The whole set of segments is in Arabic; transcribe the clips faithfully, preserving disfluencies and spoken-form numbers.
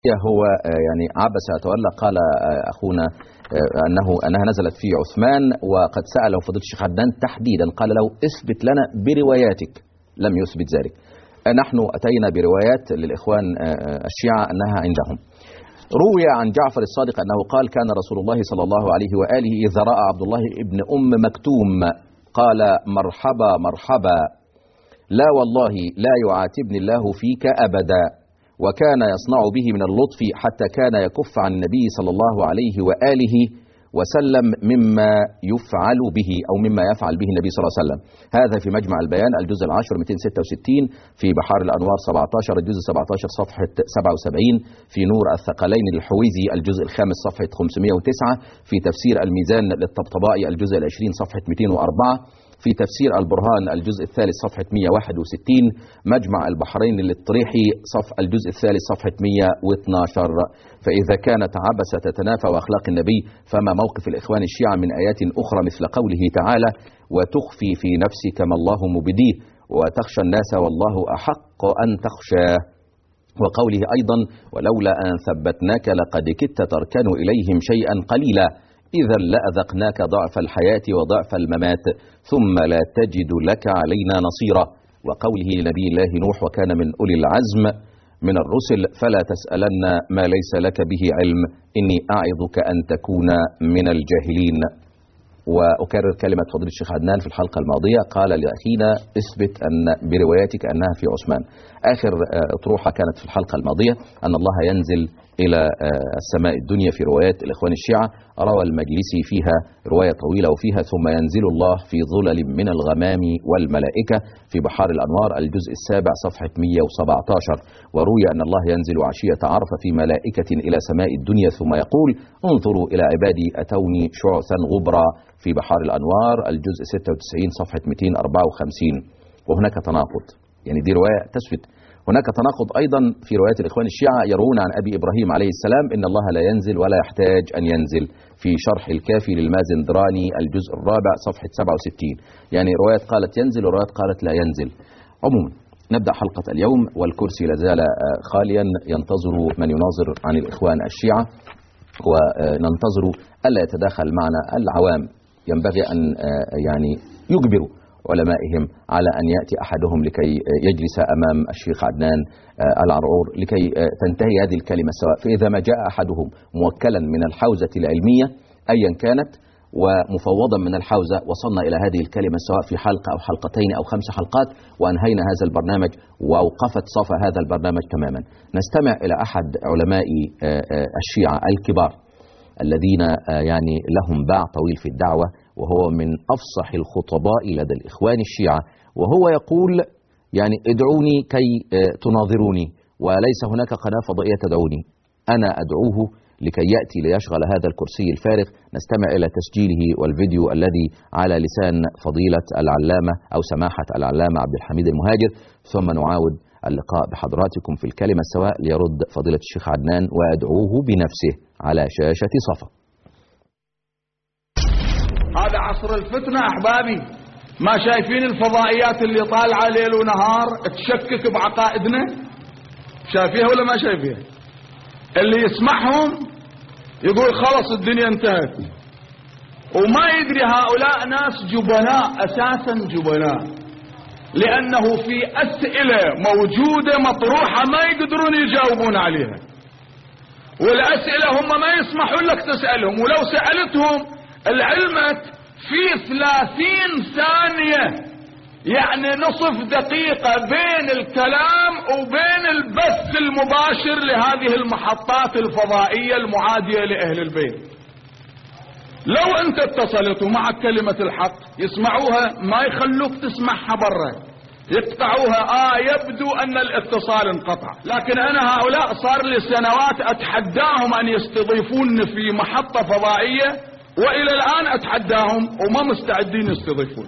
هو يعني عبس يتولى. قال أخونا أنه أنها نزلت في عثمان، وقد سأله فضيلة الشيخ عدنان تحديدا قال له اثبت لنا برواياتك، لم يثبت ذلك. نحن أتينا بروايات للإخوان الشيعة أنها عندهم. روي عن جعفر الصادق أنه قال كان رسول الله صلى الله عليه وآله إذا رأى عبد الله ابن أم مكتوم قال مرحبا مرحبا، لا والله لا يعاتبني الله فيك أبدا، وكان يصنع به من اللطف حتى كان يكف عن النبي صلى الله عليه وآله وسلم مما يفعل به أو مما يفعل به النبي صلى الله عليه وسلم. هذا في مجمع البيان الجزء العاشر مئتين وستة وستين، في بحار الأنوار سبعة عشر الجزء سبعة عشر صفحة سبعة وسبعين، في نور الثقلين للحويزي الجزء الخامس صفحة خمسمئة وتسعة، في تفسير الميزان للطبطبائي الجزء العشرين صفحة مئتين وأربعة، في تفسير البرهان الجزء الثالث صفحة مئة وواحد وستين، مجمع البحرين للطريحي صف الجزء الثالث صفحة مئة واثني عشر. فإذا كانت عبسة تتنافى وأخلاق النبي، فما موقف الإخوان الشيعة من آيات أخرى مثل قوله تعالى وتخفي في نفسك ما الله مبديه وتخشى الناس والله أحق أن تخشاه، وقوله أيضا ولولا أن ثبتناك لقد كدت تركن إليهم شيئا قليلا إذا لأذقناك ضعف الحياة وضعف الممات ثم لا تجد لك علينا نصيرا، وقوله لنبي الله نوح وكان من أولي العزم من الرسل فلا تسألن ما ليس لك به علم إني أعظك أن تكون من الجاهلين. وأكرر كلمة فضيلة الشيخ عدنان في الحلقة الماضية، قال لأخينا اثبت أن برواياتك أنها في عثمان. آخر أطروحة كانت في الحلقة الماضية أن الله ينزل إلى السماء الدنيا في روايات الإخوان الشيعة. روى المجلسي فيها رواية طويلة وفيها ثم ينزل الله في ظلل من الغمام والملائكة في بحار الأنوار الجزء السابع صفحة مئة وسبعة عشر. وروي أن الله ينزل عشية عرفة في ملائكة إلى سماء الدنيا ثم يقول انظروا إلى عبادي أتوني شعثا غبرا في بحار الأنوار الجزء ستة وتسعين صفحة مئتين وأربعة وخمسين. وهناك تناقض، يعني دي رواية تثبت. هناك تناقض أيضا في روايات الإخوان الشيعة، يرون عن أبي إبراهيم عليه السلام إن الله لا ينزل ولا يحتاج أن ينزل في شرح الكافي للمازندراني الجزء الرابع صفحة سبعة وستين. يعني روايات قالت ينزل وروايات قالت لا ينزل. عموما نبدأ حلقة اليوم والكرسي لازال خاليا ينتظر من يناظر عن الإخوان الشيعة، وننتظر ألا يتداخل معنا العوام. ينبغي أن يعني يجبروا علمائهم على أن يأتي أحدهم لكي يجلس أمام الشيخ عدنان العرعور لكي تنتهي هذه الكلمة سواء. فإذا ما جاء أحدهم موكلا من الحوزة العلمية أيا كانت ومفوضا من الحوزة، وصلنا إلى هذه الكلمة سواء في حلقة أو حلقتين أو خمس حلقات وأنهينا هذا البرنامج وأوقفت صفى هذا البرنامج تماما. نستمع إلى أحد علماء الشيعة الكبار الذين يعني لهم باع طويل في الدعوة، وهو من أفصح الخطباء لدى الإخوان الشيعة، وهو يقول يعني ادعوني كي تناظروني وليس هناك قناة فضائية تدعوني، أنا أدعوه لكي يأتي ليشغل هذا الكرسي الفارغ. نستمع إلى تسجيله والفيديو الذي على لسان فضيلة العلامة أو سماحة العلامة عبد الحميد المهاجر، ثم نعاود اللقاء بحضراتكم في الكلمة السواء ليرد فضيلة الشيخ عدنان ويدعوه بنفسه على شاشة صفا. هذا عصر الفتنة أحبابي، ما شايفين الفضائيات اللي طالعة ليل ونهار تشكك بعقائدنا؟ شايفيها ولا ما شايفيها؟ اللي يسمعهم يقول خلص الدنيا انتهت، وما يدري هؤلاء ناس جبناء، أساسا جبناء، لأنه في أسئلة موجودة مطروحة ما يقدرون يجاوبون عليها، والأسئلة هم ما يسمحون لك تسألهم، ولو سألتهم العلمت في ثلاثين ثانية، يعني نصف دقيقة بين الكلام وبين البث المباشر لهذه المحطات الفضائية المعادية لأهل البيت. لو أنت اتصلت ومعك كلمة الحق يسمعوها ما يخلوك تسمعها برا، يقطعوها. آه يبدو أن الاتصال انقطع، لكن أنا هؤلاء صار لي سنوات أتحداهم أن يستضيفون في محطة فضائية، وإلى الآن أتحداهم وما مستعدين يستضيفون.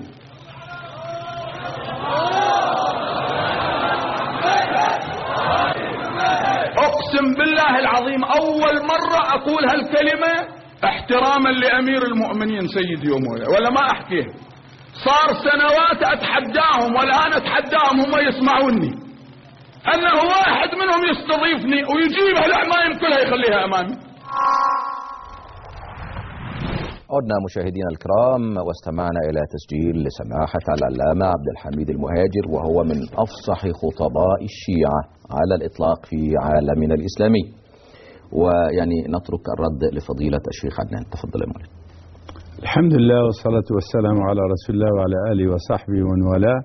أقسم بالله العظيم أول مرة أقول هالكلمة احتراما لأمير المؤمنين سيدي ومولاي، ولا ما أحكيها. صار سنوات أتحداهم والآن أتحداهم هم يسمعوني. أنه واحد منهم يستضيفني ويجيب العمايم كلها يخليها أمامي. عدنا مشاهدينا الكرام واستمعنا إلى تسجيل لسماحة العلامة عبد الحميد المهاجر، وهو من أفصح خطباء الشيعة على الإطلاق في عالمنا الإسلامي. ويعني نترك الرد لفضيلة الشيخ عدنان. تفضل يا مولانا. الحمد لله والصلاة والسلام على رسول الله وعلى آله وصحبه ومن والاه.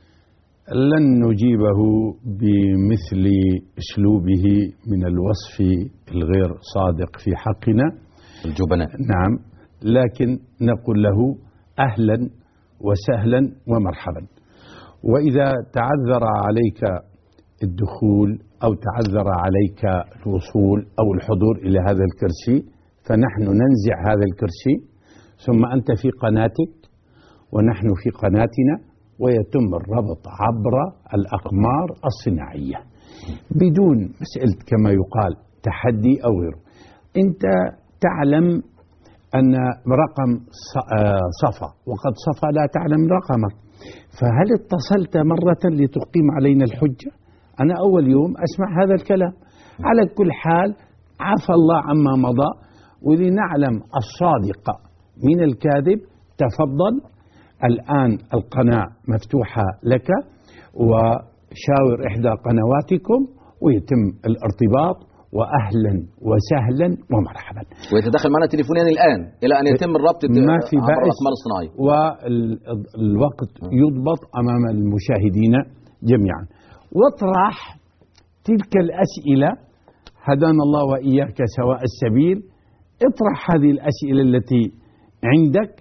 لن نجيبه بمثل أسلوبه من الوصف الغير صادق في حقنا الجبناء. نعم، لكن نقول له أهلا وسهلا ومرحبا. وإذا تعذر عليك الدخول أو تعذر عليك الوصول أو الحضور إلى هذا الكرسي فنحن ننزع هذا الكرسي، ثم أنت في قناتك ونحن في قناتنا، ويتم الربط عبر الأقمار الصناعية بدون مسألة كما يقال تحدي أو غيره. أنت تعلم أن رقم صفا وقد صفا لا تعلم رقمك، فهل اتصلت مرة لتقيم علينا الحجة؟ أنا أول يوم أسمع هذا الكلام. على كل حال عفى الله عما مضى، ولنعلم الصادق من الكاذب تفضل. الآن القناة مفتوحة لك، وشاور إحدى قنواتكم ويتم الارتباط، وأهلا وسهلا ومرحبا. ويتدخل معنا تليفونيا الآن إلى أن يتم الربط ما في عبر الأقمار الصناعية، والوقت يضبط أمام المشاهدين جميعا. واطرح تلك الأسئلة، هدانا الله وإياك سواء السبيل. اطرح هذه الأسئلة التي عندك،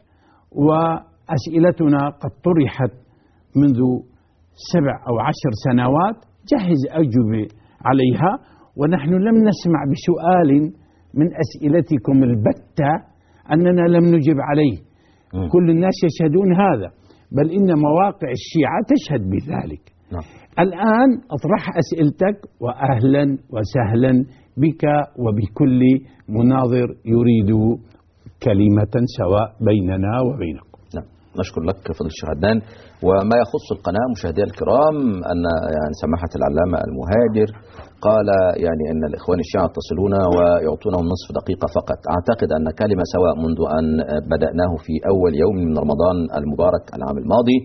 وأسئلتنا قد طرحت منذ سبع أو عشر سنوات، جهز أجوبة عليها، ونحن لم نسمع بسؤال من أسئلتكم البتة أننا لم نجب عليه. م. كل الناس يشهدون هذا، بل إن مواقع الشيعة تشهد بذلك. م. الآن أطرح أسئلتك، وأهلا وسهلا بك وبكل مناظر يريد كلمة سواء بيننا وبينكم. نعم، نشكر لك فضيلة الشيخ عدنان. وما يخص القناة مشاهدينا الكرام، أن يعني سماحة العلامة المهاجر قال يعني أن الإخوان الشيعة يتصلون ويعطونهم نصف دقيقة فقط. أعتقد أن كلمة سواء منذ أن بدأناه في أول يوم من رمضان المبارك العام الماضي،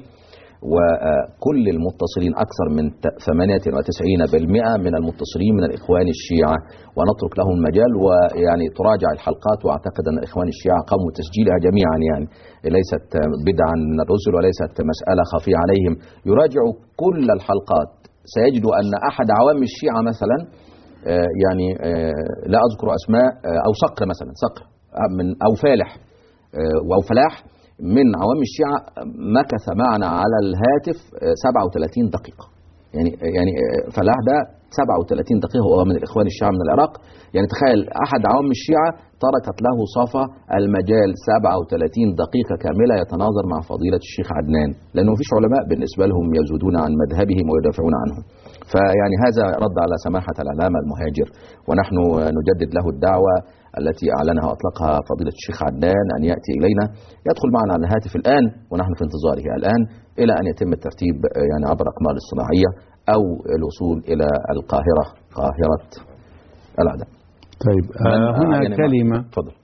وكل المتصلين أكثر من ثمانية وتسعين بالمئة من المتصلين من الإخوان الشيعة، ونترك لهم المجال ويعني تراجع الحلقات. وأعتقد أن الإخوان الشيعة قاموا تسجيلها جميعا، يعني ليست بدعا من الرسل وليست مسألة خفية عليهم. يراجعوا كل الحلقات، سيجد أن أحد عوام الشيعة مثلا يعني لا أذكر أسماء، أو صقر مثلا، صقر من أو فالح أو فلاح من عوام الشيعة مكث معنا على الهاتف سبعة وثلاثين دقيقة. يعني يعني فلاح ده سبعة وثلاثين دقيقة، وهو من الإخوان الشيعة من العراق. يعني تخيل أحد عوام الشيعة تركت له صفا المجال سبعة وثلاثين دقيقة كاملة يتناظر مع فضيلة الشيخ عدنان، لأنه مفيش علماء بالنسبة لهم يزودون عن مذهبهم ويدافعون عنه. فيعني هذا رد على سماحة العلامة المهاجر، ونحن نجدد له الدعوة التي أعلنها وأطلقها فضيلة الشيخ عدنان أن يأتي إلينا، يدخل معنا على الهاتف الآن، ونحن في انتظاره الآن إلى أن يتم الترتيب يعني عبر أقمار الصناعية أو الوصول إلى القاهرة، قاهرة العدن. طيب آه هنا يعني كلمة تفضل.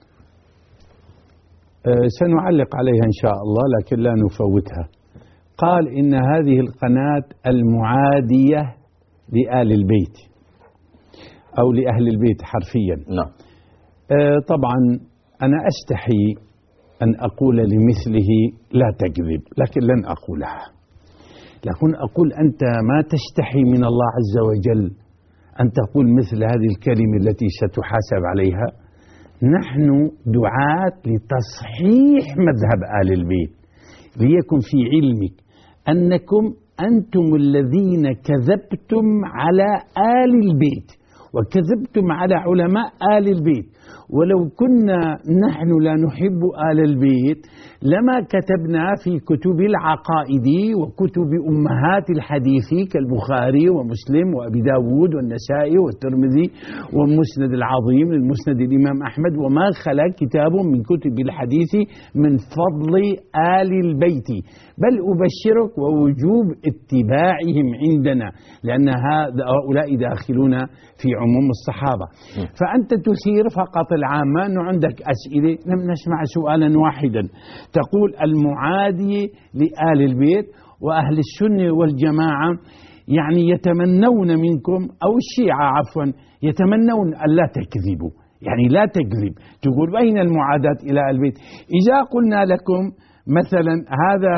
آه سنعلق عليها إن شاء الله، لكن لا نفوتها. قال إن هذه القناة المعادية لآل البيت أو لأهل البيت حرفيا. نعم. آه طبعا أنا أستحي أن أقول لمثله لا تكذب، لكن لن أقولها. لكن أقول أنت ما تستحي من الله عز وجل أن تقول مثل هذه الكلمة التي ستحاسب عليها. نحن دعاة لتصحيح مذهب آل البيت، ليكن في علمك أنكم أنتم الذين كذبتم على آل البيت، وكذبتم على علماء آل البيت. ولو كنا نحن لا نحب آل البيت لما كتبنا في كتب العقائد وكتب أمهات الحديث كالبخاري ومسلم وأبي داود والنسائي والترمذي والمسند العظيم للمسند الإمام أحمد، وما خلا كتاب من كتب الحديث من فضل آل البيت، بل أبشرك ووجوب اتباعهم عندنا، لأن هؤلاء داخلون في عموم الصحابة. فأنت تثير فقط العامة أنه عندك أسئلة. لم نسمع سؤالا واحدا تقول المعادي لآل البيت وأهل السنة والجماعة يعني يتمنون منكم، أو الشيعة عفوا يتمنون أن لا تكذبوا، يعني لا تكذب. تقول أين المعاداة إلى آل البيت؟ إذا قلنا لكم مثلا هذا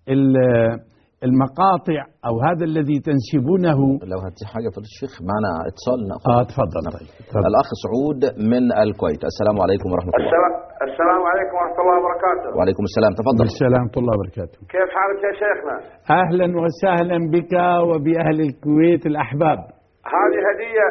المقاطع أو هذا الذي تنسبونه. لو هاتي حاجة في الشيخ معنا اتصال نأخذ. آه تفضل. نعم. الأخ سعود من الكويت. السلام عليكم ورحمة الله. السلام عليكم ورحمة الله وبركاته. وعليكم السلام، تفضل. السلام ورحمة الله وبركاته. كيف حالك يا شيخنا؟ أهلا وسهلا بك وبأهل الكويت الأحباب. هذه هدية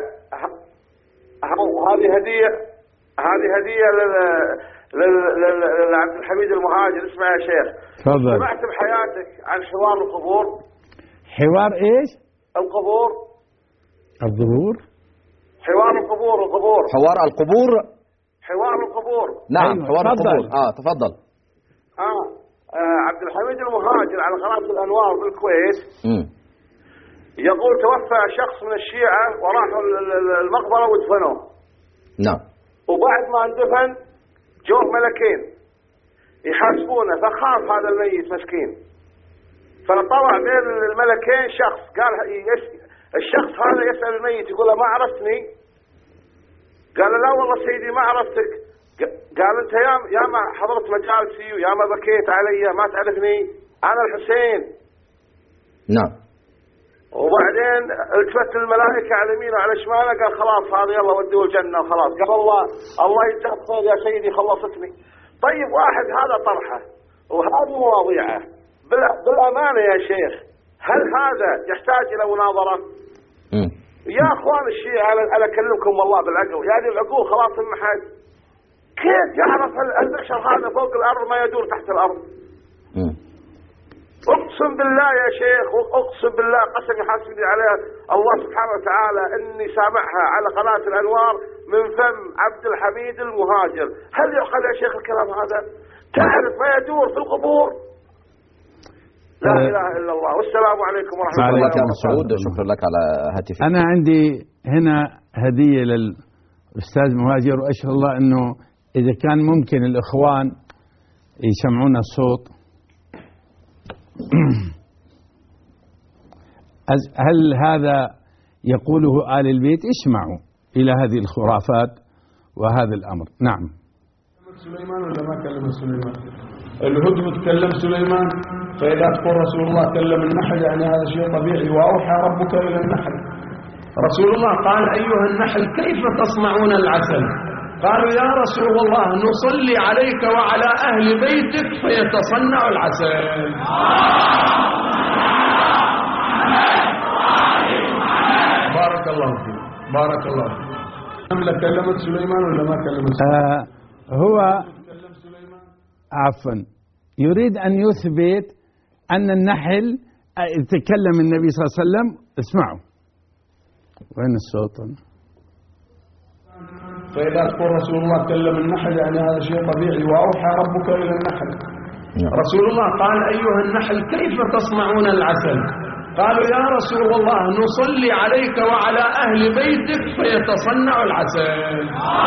هذه هدية هذه هدية لل لعبد الحميد المهاجر. اسمع يا شيخ، تفضل. سمعت بحياتك عن حوار القبور؟ حوار ايش؟ القبور. الظهور؟ حوار القبور. القبور حوار القبور. حوار القبور. نعم. أيوة. حوار تفضل. القبور. اه تفضل. اه, آه عبد الحميد المهاجر على قناة الأنوار بالكويت امم يقول توفى شخص من الشيعة وراحوا المقبرة ودفنوه. نعم. وبعد ما اندفن جوه ملكين يحاسبونه، فخاف هذا الميت مسكين، فطلع بين الملكين شخص قال الشخص هذا يسأل الميت يقول له ما عرفتني؟ قال لا والله سيدي ما عرفتك. قال انت يا يا ما حضرت مجالسي ويا ما بكيت علي ما تعرفني، انا الحسين. نعم. وبعدين التفت الملائكة على يمينه وعلى شماله قال خلاص هذا يلا ودوه الجنة وخلاص. قال الله الله يجزاك خير يا سيدي خلصتني. طيب واحد هذا طرحه وهذه مواضيعه بالأمانة يا شيخ، هل هذا يحتاج إلى مناظرة؟ مم. يا أخوان الشيعة أنا أكلمكم والله بالعقل، يعني العقول خلاص انمحت. كيف يعرف البشر هذا فوق الأرض ما يدور تحت الأرض؟ مم. اقسم بالله يا شيخ، اقسم بالله قسم يحاسبني عليها الله سبحانه وتعالى اني سامعها على قناة الانوار من فم عبد الحميد المهاجر. هل يعقل يا شيخ الكلام هذا؟ تعرف ما يدور في القبور؟ لا أه اله الا الله. والسلام عليكم ورحمة الله وبركاته. سعود شكرا لك على هاتفك. انا عندي هنا هدية للاستاذ مهاجر، واشهد الله انه اذا كان ممكن الاخوان يسمعونا الصوت. هل هذا يقوله آل البيت؟ اسمعوا إلى هذه الخرافات وهذا الأمر. نعم. سليمان ولا ما كلم سليمان؟ الهدهد تكلم سليمان، فإذا تقول رسول الله كلم النحل يعني هذا شيء طبيعي. وأوحى ربك إلى النحل. رسول الله قال أيها النحل كيف تصنعون العسل؟ قالوا يا رسول الله نصلي عليك وعلى أهل بيتك فيتصنع العسل. بارك الله فيك، بارك الله فيك. نملة كلمت سليمان ولا ما كلمت سليمان؟ آه هو عفوا يريد أن يثبت أن النحل تكلم النبي صلى الله عليه وسلم. اسمعوا وين الصوت؟ فإذا تقول رسول الله كلم النحل يعني هذا شيء طبيعي. وأوحى ربك إلى النحل. رسول الله قال أيها النحل كيف تصنعون العسل؟ قالوا يا رسول الله نصلي عليك وعلى أهل بيتك فيتصنع العسل.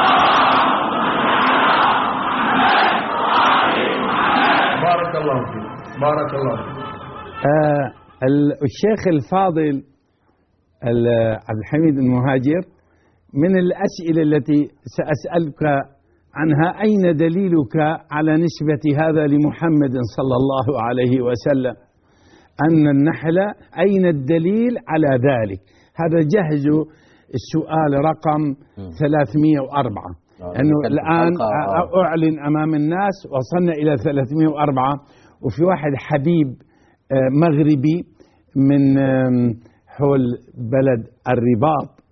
بارك الله فيك، بارك الله فيك. آه الشيخ الفاضل عبد الحميد المهاجر، من الأسئلة التي سأسألك عنها أين دليلك على نسبة هذا لمحمد صلى الله عليه وسلم أن النحل؟ أين الدليل على ذلك؟ هذا جهز السؤال رقم ثلاثمئة وأربعة، أنه الآن أعلن أمام الناس وصلنا إلى ثلاثمئة وأربعة. وفي واحد حبيب مغربي من حول بلد الرباط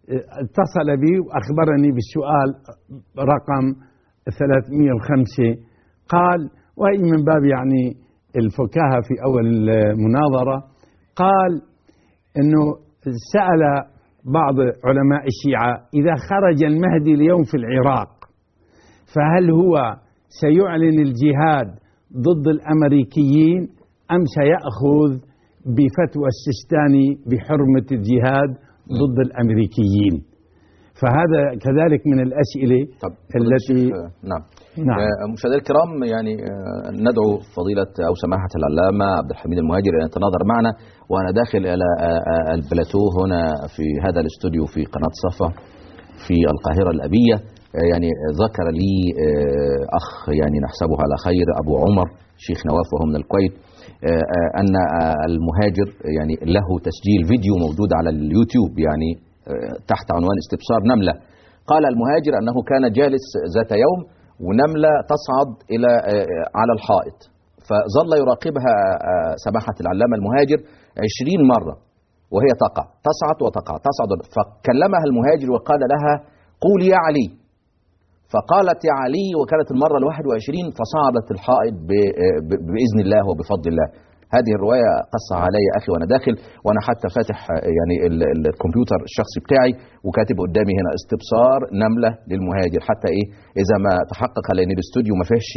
اتصل بي وأخبرني بالسؤال رقم ثلاثمئة وخمسة، قال، وهي من باب يعني الفكاهة في أول المناظرة، قال أنه سأل بعض علماء الشيعة إذا خرج المهدي اليوم في العراق فهل هو سيعلن الجهاد ضد الأمريكيين أم سيأخذ بفتوى السيستاني بحرمة الجهاد ضد الأمريكيين؟ فهذا كذلك من الأسئلة طب التي نعم. نعم. مشاهدينا الكرام، يعني ندعو فضيلة أو سماحة العلامة عبد الحميد المهاجر أن يتناظر معنا، وأنا داخل إلى البلاتو هنا في هذا الاستوديو في قناة صفا في القاهرة الأبية. يعني ذكر لي أخ يعني نحسبه على خير، أبو عمر شيخ نواف وهو من الكويت، أن المهاجر يعني له تسجيل فيديو موجود على اليوتيوب يعني تحت عنوان استبصار نملة. قال المهاجر أنه كان جالس ذات يوم ونملة تصعد إلى على الحائط، فظل يراقبها سماحة العلامة المهاجر عشرين مرة وهي تقع، تصعد وتقع تصعد، فكلمها المهاجر وقال لها قولي يا علي، فقالت يا علي، وكانت المرة الواحد وعشرين فصعدت الحائط بإذن الله وبفضل الله. هذه الرواية قصها علي أخي وأنا داخل، وأنا حتى فاتح يعني الكمبيوتر الشخصي بتاعي وكاتب قدامي هنا استبصار نملة للمهاجر، حتى إيه إذا ما تحقق، لأن الاستوديو ما فيهش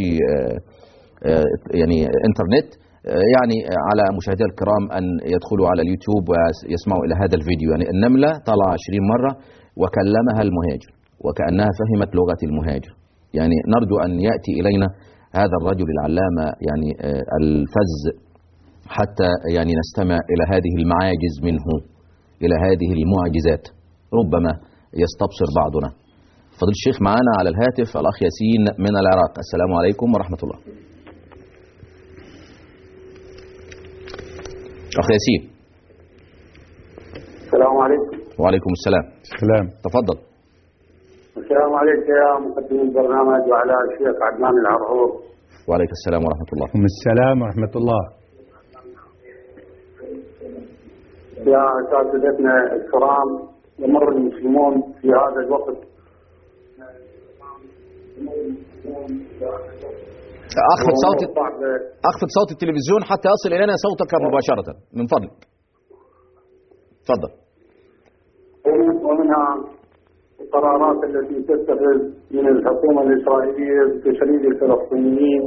يعني إنترنت، يعني على مشاهدينا الكرام أن يدخلوا على اليوتيوب ويسمعوا إلى هذا الفيديو. يعني النملة طلع عشرين مرة وكلمها المهاجر وكأنها فهمت لغة المهاجر. يعني نرجو أن يأتي إلينا هذا الرجل العلامة يعني الفز حتى يعني نستمع إلى هذه المعاجز منه، إلى هذه المعجزات، ربما يستبصر بعضنا. فضل الشيخ معنا على الهاتف الأخ ياسين من العراق. السلام عليكم ورحمة الله. أخ ياسين. السلام عليكم. وعليكم السلام. السلام. تفضل. السلام عليك يا مقدم البرنامج وعلى الشيخ عدنان العرعور. وعليك السلام ورحمة الله. وعليكم السلام ورحمة الله. يا أساتذتنا الكرام، يمر المسلمون في هذا الوقت أخفض صوت أخفض صوت التلفزيون حتى يصل إلينا صوتك مباشرة من فضلك. تفضل. ومنها القرارات التي تتخذ من الحكومة الإسرائيلية بتشريد الفلسطينيين،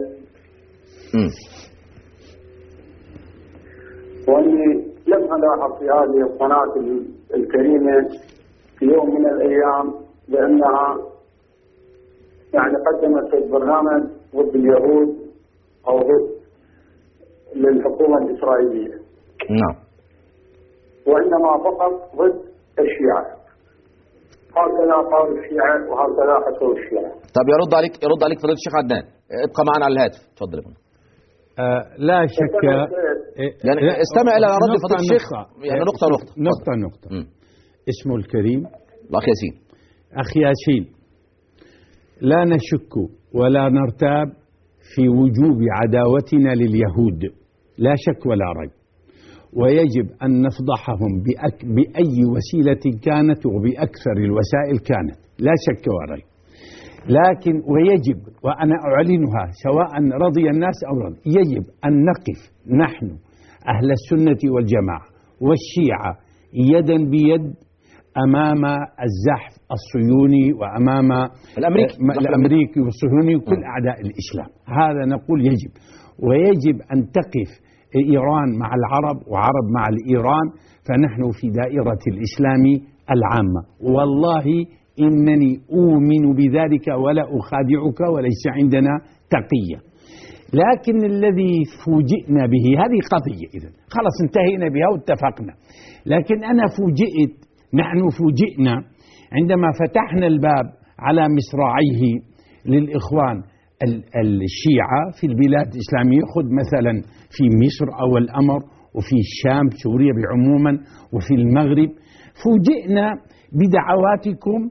وأني لم ألاحظ في هذه القناة الكريمة في يوم من الأيام بأنها يعني قدمت برنامج ضد اليهود أو ضد للحكومة الإسرائيلية. نعم. وإنما فقط ضد الشيعة. هكذا قال الشيعة وهكذا حكوا الشيعة. طب يرد عليك يرد عليك فضيلة الشيخ عدنان، ابقى معنا على الهاتف. تفضل. آه لا شك، يعني استمع إلى رد فضيلة الشيخ، يعني نقطة نقطة نقطة نقطة. م. اسمه الكريم الأخ ياسين. أخ ياسين، لا نشك ولا نرتاب في وجوب عداوتنا لليهود، لا شك ولا ريب، ويجب أن نفضحهم بأك بأي وسيلة كانت وبأكثر الوسائل كانت، لا شك ولا ريب. لكن ويجب، وأنا أعلنها سواء رضي الناس أو رضي، يجب أن نقف نحن أهل السنة والجماعة والشيعة يدا بيد أمام الزحف الصهيوني وأمام الأمريكي, الأمريكي والصهيوني وكل أعداء الإسلام. هذا نقول يجب، ويجب أن تقف إيران مع العرب وعرب مع الإيران، فنحن في دائرة الإسلام العامة، والله إنني أؤمن بذلك ولا أخادعك وليس عندنا تقية. لكن الذي فوجئنا به هذه قضية، إذن خلاص انتهينا بها واتفقنا، لكن أنا فوجئت، نحن فوجئنا عندما فتحنا الباب على مصراعيه للإخوان الشيعة في البلاد الإسلامية، خذ مثلا في مصر أو الأمر وفي الشام سوريا بعموما وفي المغرب، فوجئنا بدعواتكم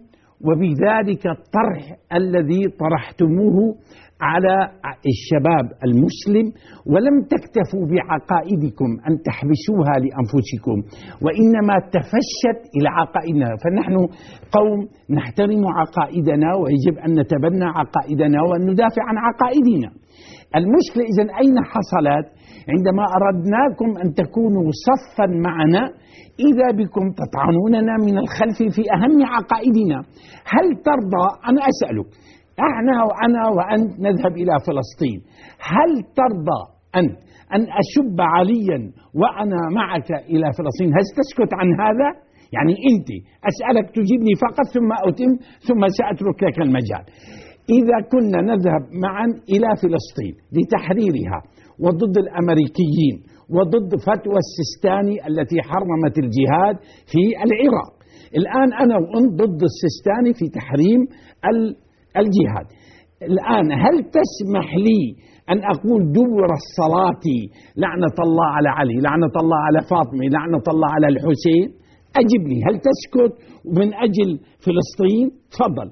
وبذلك الطرح الذي طرحتموه على الشباب المسلم، ولم تكتفوا بعقائدكم أن تحبسوها لأنفسكم، وإنما تفشت إلى عقائدنا. فنحن قوم نحترم عقائدنا، ويجب أن نتبنى عقائدنا وأن ندافع عن عقائدنا. المشكلة إذن أين حصلت؟ عندما أردناكم أن تكونوا صفا معنا إذا بكم تطعنوننا من الخلف في أهم عقائدنا. هل ترضى، أنا أسألك، أنا وأنا وأنت نذهب إلى فلسطين، هل ترضى أن أن أشب عليا وأنا معك إلى فلسطين؟ هل تسكت عن هذا؟ يعني أنت أسألك تجيبني فقط ثم أتم ثم سأترك لك المجال. إذا كنا نذهب معا إلى فلسطين لتحريرها وضد الأمريكيين وضد فتوى السيستاني التي حرمت الجهاد في العراق، الآن أنا وأنت ضد السيستاني في تحريم الجهاد. الآن هل تسمح لي أن أقول دبر الصلاة لعنة الله على علي، لعنة الله على فاطمة، لعنة الله على الحسين؟ أجبني، هل تسكت من أجل فلسطين؟ تفضل.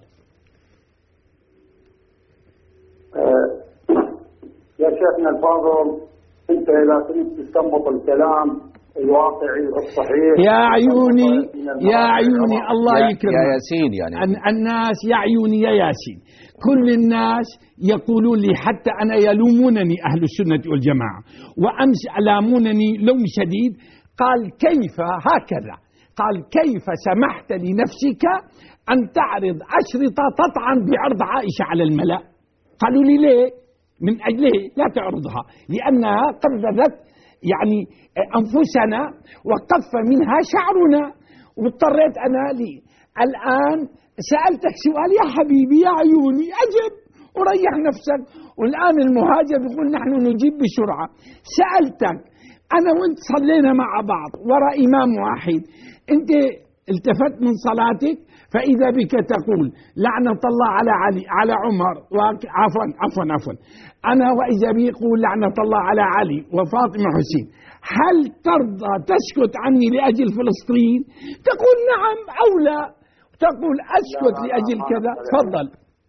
أه يا شيخنا الفاضل، أنت إذا تريد تستنبط الكلام الواقعي الصحيح يا عيوني يا عيوني الله يكرمك يا ياسين، يعني الناس يا عيوني يا ياسين، كل الناس يقولون لي، حتى أنا يلومونني أهل السنة والجماعة، وأمس ألامونني لوم شديد. قال كيف هكذا؟ قال كيف سمحت لنفسك أن تعرض أشرطة تطعن بعرض عائشة على الملأ؟ قالوا لي ليه؟ من أجله لا تعرضها، لأنها قررت يعني أنفسنا وقف منها شعرنا، واضطريت أنا لي. الآن سألتك سؤال يا حبيبي يا عيوني، أجب وريح نفسك. والآن المهاجر يقول نحن نجيب بسرعة. سألتك أنا وانت صلينا مع بعض وراء إمام واحد، أنت التفت من صلاتك فإذا بك تقول لعنة الله على علي على عمر عفوا عفوا عفوا أنا وإذا بي يقول لعنة الله على علي وفاطمة حسين. هل ترضى تسكت عني لأجل فلسطين؟ تقول نعم أو لا، تقول أسكت لأجل كذا. تفضل.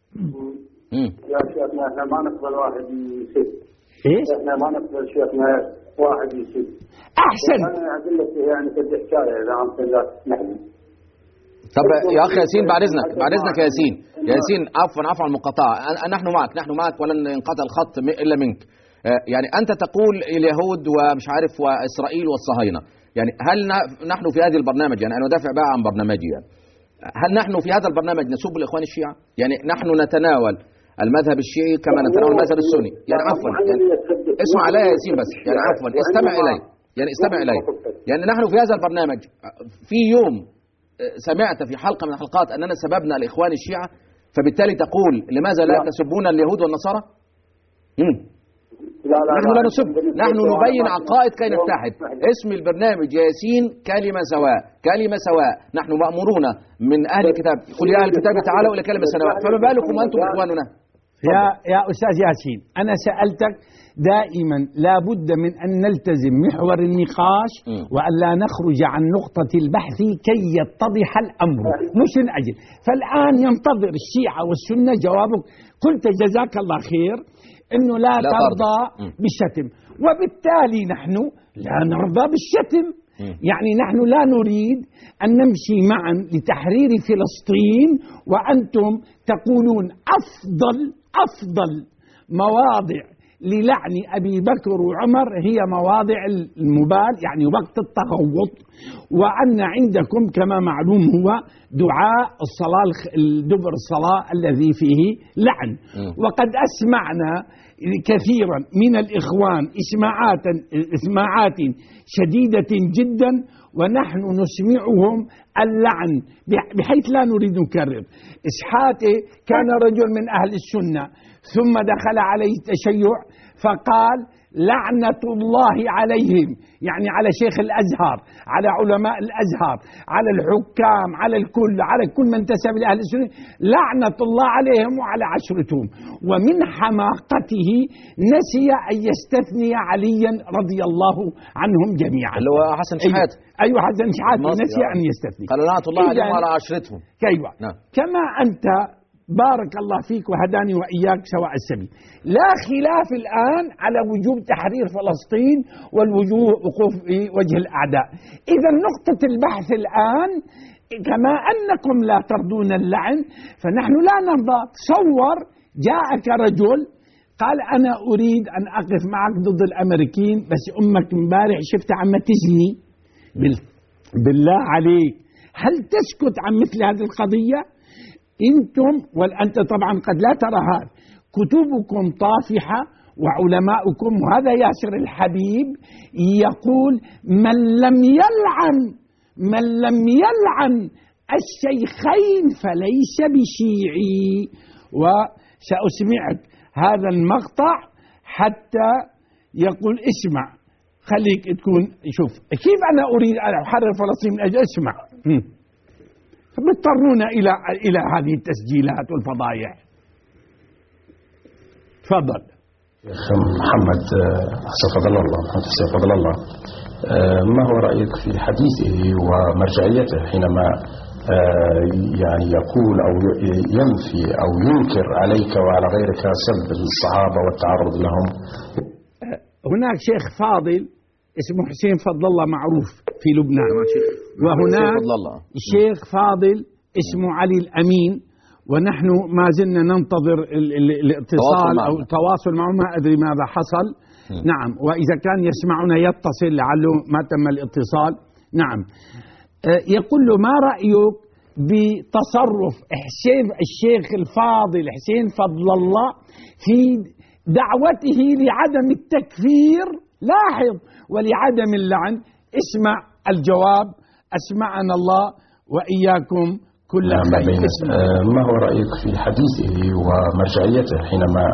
يا شيخنا احنا ما نقبل واحد يسد. ايش؟ احنا ما نقبل شيخنا واحد يسد. أحسن. أنا أقول لك يعني في الحكاية إذا أنت لا تسمح لي. طب يا أخي ياسين بعد إذنك بعد إذنك يا ياسين ياسين عفوا عفوا عن المقاطعة، نحن معك نحن معك ولن ينقطع الخط إلا منك. يعني أنت تقول اليهود ومش عارف وإسرائيل والصهاينة، يعني هل نحن في هذه البرنامج، يعني أنا أدافع بقى عن برنامجي، يعني هل نحن في هذا البرنامج نسب الإخوان الشيعة؟ يعني نحن نتناول المذهب الشيعي كما نتناول المذهب السني. يعني عفوا يعني اسمع علي يا ياسين بس، يعني عفوا استمع إلي يعني استمع إلي يعني نحن في هذا البرنامج في يوم سمعت في حلقة من الحلقات أننا سببنا الإخوان الشيعة، فبالتالي تقول لماذا لا تسبون اليهود والنصارى؟ مم. لا لا نحن لا نسب، نحن نبين عقائد كي نتحد. اسم البرنامج ياسين كلمة سواء، كلمة سواء. نحن مأمورون من أهل الكتاب، قل يا أهل الكتاب تعالوا إلى كلمة سواء، فما بالكم أنتم إخواننا؟ يا يا أستاذ ياسين، أنا سألتك دائما لا بد من أن نلتزم محور النقاش وأن لا نخرج عن نقطة البحث كي يتضح الأمر، مش من أجل. فالآن ينتظر الشيعة والسنة جوابك. قلت جزاك الله خير إنه لا, لا ترضى بالشتم، وبالتالي نحن لا نرضى بالشتم. يعني نحن لا نريد أن نمشي معا لتحرير فلسطين وأنتم تقولون أفضل أفضل مواضع للعن أبي بكر وعمر هي مواضع المبال، يعني وقت التغوط، وأن عندكم كما معلوم هو دعاء الصلاة الدبر الصلاة الذي فيه لعن. وقد أسمعنا كثيرا من الإخوان إسماعات إسماعات شديدة جدا، ونحن نسمعهم اللعن بحيث لا نريد نكرر. إسحاقي كان رجل من أهل السنة ثم دخل عليه التشيع فقال لعنة الله عليهم، يعني على شيخ الأزهر، على علماء الأزهر، على الحكام، على الكل، على كل من انتسب لأهل السنة، لعنة الله عليهم وعلى عشرتهم. ومن حماقته نسي أن يستثني عليا رضي الله عنهم جميعا، اللي هو حسن شحاتة. أيوة حسن شحاتة نسي أن يستثني، قال لعنة الله عليهم وعلى عشرتهم. أيوة. نعم. كما أنت بارك الله فيك وهداني وإياك سواء السبيل، لا خلاف الآن على وجوب تحرير فلسطين والوجوب وقوف في وجه الأعداء. إذا نقطة البحث الآن كما أنكم لا ترضون اللعن فنحن لا نرضى. تصور جاءك رجل قال أنا أريد أن أقف معك ضد الأمريكيين، بس أمك امبارح شفت عم تزني، بالله عليك هل تسكت عن مثل هذه القضية؟ أنتم وأنت طبعا قد لا ترى هذا، كتبكم طافحة وعلماؤكم، وهذا ياسر الحبيب يقول من لم يلعن من لم يلعن الشيخين فليس بشيعي. وسأسمعك هذا المقطع حتى يقول اسمع، خليك تكون شوف كيف أنا أريد أن أحرر فلسطين من أجل اسمع. فبيضطرونا إلى إلى هذه التسجيلات والفضايح. تفضل. شيخ محمد حسن فضل الله محمد حسين فضل الله، ما هو رأيك في حديثه ومرجعيته حينما يعني يقول أو ينفي أو ينكر عليك وعلى غيرك سب الصحابة والتعرض لهم؟ هناك شيخ فاضل اسمه حسين فضل الله معروف في لبنان، وهناك شيخ فاضل اسمه علي الأمين، ونحن ما زلنا ننتظر الاتصال أو التواصل معه، ما أدري ماذا حصل. م. نعم، وإذا كان يسمعنا يتصل لعله ما تم الاتصال. نعم. يقول له ما رأيك بتصرف حسين الشيخ الفاضل حسين فضل الله في دعوته لعدم التكفير، لاحظ، ولعدم اللعن. اسمع الجواب، أسمعنا الله وإياكم كل خير. ما هو رأيك في حديثه ومرجعيته حينما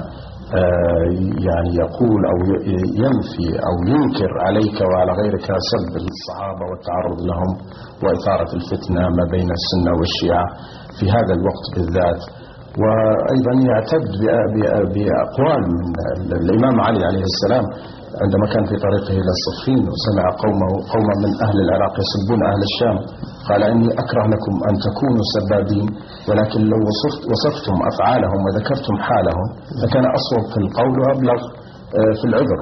يعني يقول أو ينفي أو ينكر عليك وعلى غيرك سب الصحابة والتعرض لهم وإثارة الفتنة ما بين السنة والشيعة في هذا الوقت بالذات، وأيضا يعتد بأقوال من الإمام علي عليه السلام عندما كان في طريقه إلى الصفين وسمع قومه قوما من أهل العراق يسبون أهل الشام، قال إني أكره لكم أن تكونوا سبابين، ولكن لو وصفت وصفتم أفعالهم وذكرتم حالهم لكان أصوب في القول وأبلغ في العذر.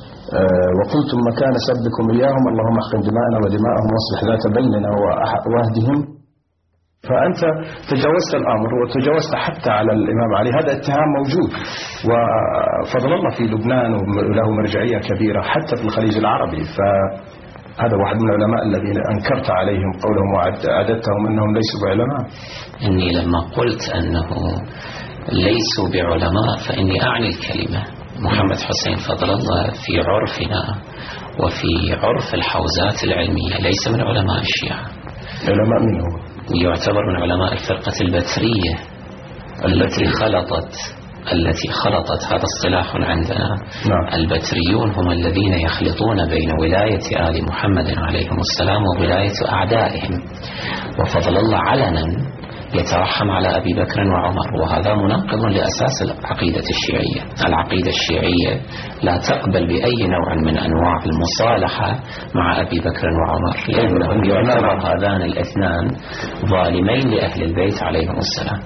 وقلتم مكان سبكم إياهم اللهم احقن دماءنا ودماءهم واصلح ذات بيننا واهدهم. فأنت تجاوزت الأمر وتجاوزت حتى على الإمام علي، هذا اتهام موجود، وفضل الله في لبنان وله مرجعية كبيرة حتى في الخليج العربي، فهذا واحد من العلماء الذين أنكرت عليهم قولهم وعددتهم أنهم ليسوا بعلماء. إني لما قلت أنه ليسوا بعلماء فإني أعني الكلمة. محمد حسين فضل الله في عرفنا وفي عرف الحوزات العلمية ليس من علماء الشيعة. علماء من هو؟ يعتبر من علماء الفرقة البترية التي خلطت التي خلطت هذا اصطلاح عندنا. نعم. البتريون هم الذين يخلطون بين ولاية آل محمد عليهم السلام وولاية أعدائهم، وفضل الله علنا يترحم على أبي بكر وعمر، وهذا مناقض لأساس العقيدة الشيعية. العقيدة الشيعية لا تقبل بأي نوع من أنواع المصالحة مع أبي بكر وعمر، لأنهم يعتبر هذان الاثنان ظالمين لأهل البيت عليهم السلام.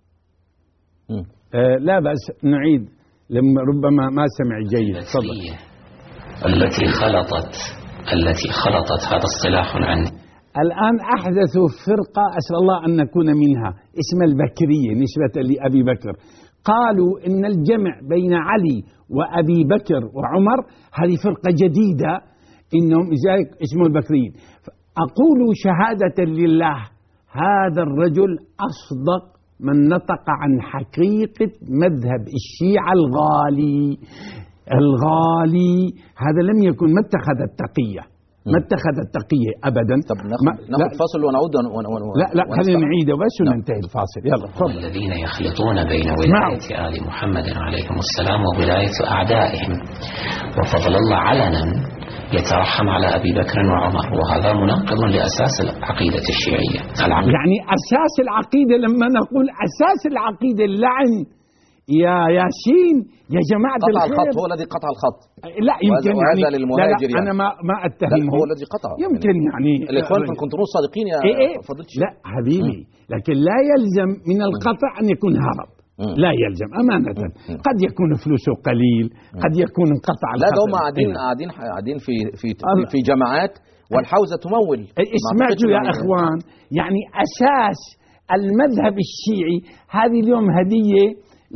أه لا بأس نعيد لما ربما ما سمع جيد. تفضل. التي خلطت التي خلطت هذا اصطلاح عندي. الآن أحدثوا فرقة أسأل الله أن نكون منها اسمها البكرية نسبة لأبي بكر، قالوا إن الجمع بين علي وأبي بكر وعمر هذه فرقة جديدة، إنهم إزاي اسمه البكريين. أقول شهادة لله هذا الرجل أصدق من نطق عن حقيقة مذهب الشيعة الغالي الغالي، هذا لم يكن ما اتخذ التقية، ما اتخذ التقية أبدا. طب ناخذ فاصل ونعود ون... ون... ون... لا لا خلينا نعيده بس وننتهي الفاصل. يلا تفضل. الذين يخلطون بين ولاية آل محمد عليهم السلام وولاية أعدائهم، وفضل الله علنا يترحم على أبي بكر وعمر، وهذا مناقض لأساس العقيدة الشيعية العقيدة. يعني أساس العقيدة، لما نقول أساس العقيدة اللعن يا ياسين يا جماعة قطع الخير، الخط هو الذي قطع الخط. لا يمكن وهذا يعني للمهاجر لا لا يعني. أنا ما ما أتهمه، هو الذي قطع. يمكن يعني, يعني الإخوان كنتم صادقين يا إيه إيه فضيلة لا حبيبي، لكن لا يلزم من القطع أن يكون هرب. مم. لا يلزم أمانة. مم. قد يكون فلوسه قليل، قد يكون انقطع. لا ده هم قاعدين قاعدين قاعدين في في في جماعات والحوزة تمول. اسمعوا يا أخوان، يعني أساس المذهب الشيعي هذه اليوم هدية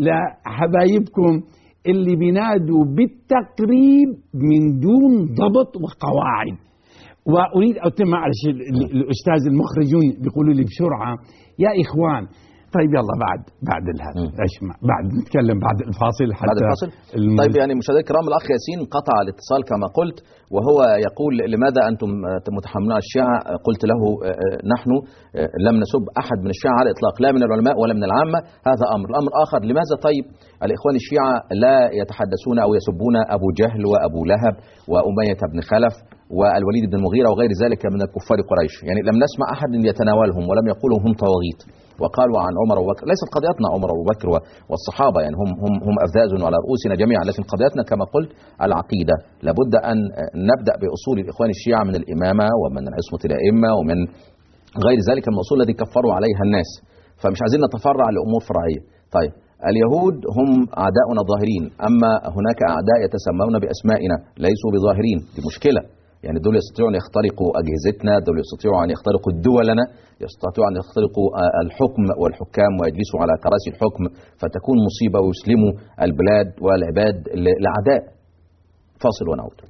لحبايبكم اللي بينادوا بالتقريب من دون ضبط وقواعد. وأريد أتم معلش الأستاذ المخرجون بيقولوا لي بسرعة يا إخوان. طيب يلا بعد بعد هذا اسمع بعد نتكلم بعد الفاصل حتى بعد الفاصل. الم... طيب يعني مشاهدينا الكرام، الأخ ياسين قطع الاتصال كما قلت، وهو يقول لماذا أنتم متحملون الشيعة؟ قلت له نحن لم نسب أحد من الشيعة على الإطلاق، لا من العلماء ولا من العامة. هذا أمر. الأمر آخر، لماذا طيب الإخوان الشيعة لا يتحدثون أو يسبون أبو جهل وأبو لهب وأمية بن خلف والوليد بن المغيرة وغير ذلك من الكفار قريش؟ يعني لم نسمع أحد يتناولهم ولم يقولوا هم طواغيت. وقالوا عن عمر وبكر، ليست قضيتنا عمر وبكر والصحابة، يعني هم هم هم أفذاذ على رؤوسنا جميعا، لكن قضيتنا كما قلت العقيدة. لابد أن نبدأ بأصول الإخوان الشيعة من الإمامة ومن عصمة الأئمة ومن غير ذلك من الأصول التي كفروا عليها الناس، فمش عايزين نتفرع لأمور فرعية. طيب اليهود هم أعداؤنا الظاهرين، أما هناك أعداء يتسمون بأسمائنا ليسوا بظاهرين. دي مشكلة. يعني دول يستطيعون أن يخترقوا أجهزتنا، دول يستطيعوا أن يخترقوا دولنا، يستطيعوا أن يخترقوا الحكم والحكام ويجلسوا على كراسي الحكم فتكون مصيبة ويسلموا البلاد والعباد لأعداء. فاصل ونعود.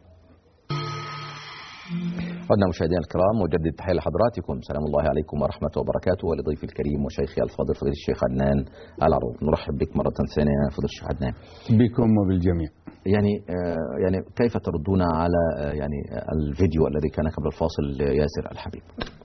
عدنا مشاهدينا الكرام، وجدد التحية لحضراتكم. سلام الله عليكم ورحمة وبركاته، ولضيفي الكريم وشيخي الفاضل فضيلة الشيخ عدنان العروض. نرحب بك مرة ثانية فضيلة الشيخ عدنان. بكم وبالجميع. يعني آه يعني كيف تردون على آه يعني الفيديو الذي كان قبل الفاصل ياسر الحبيب؟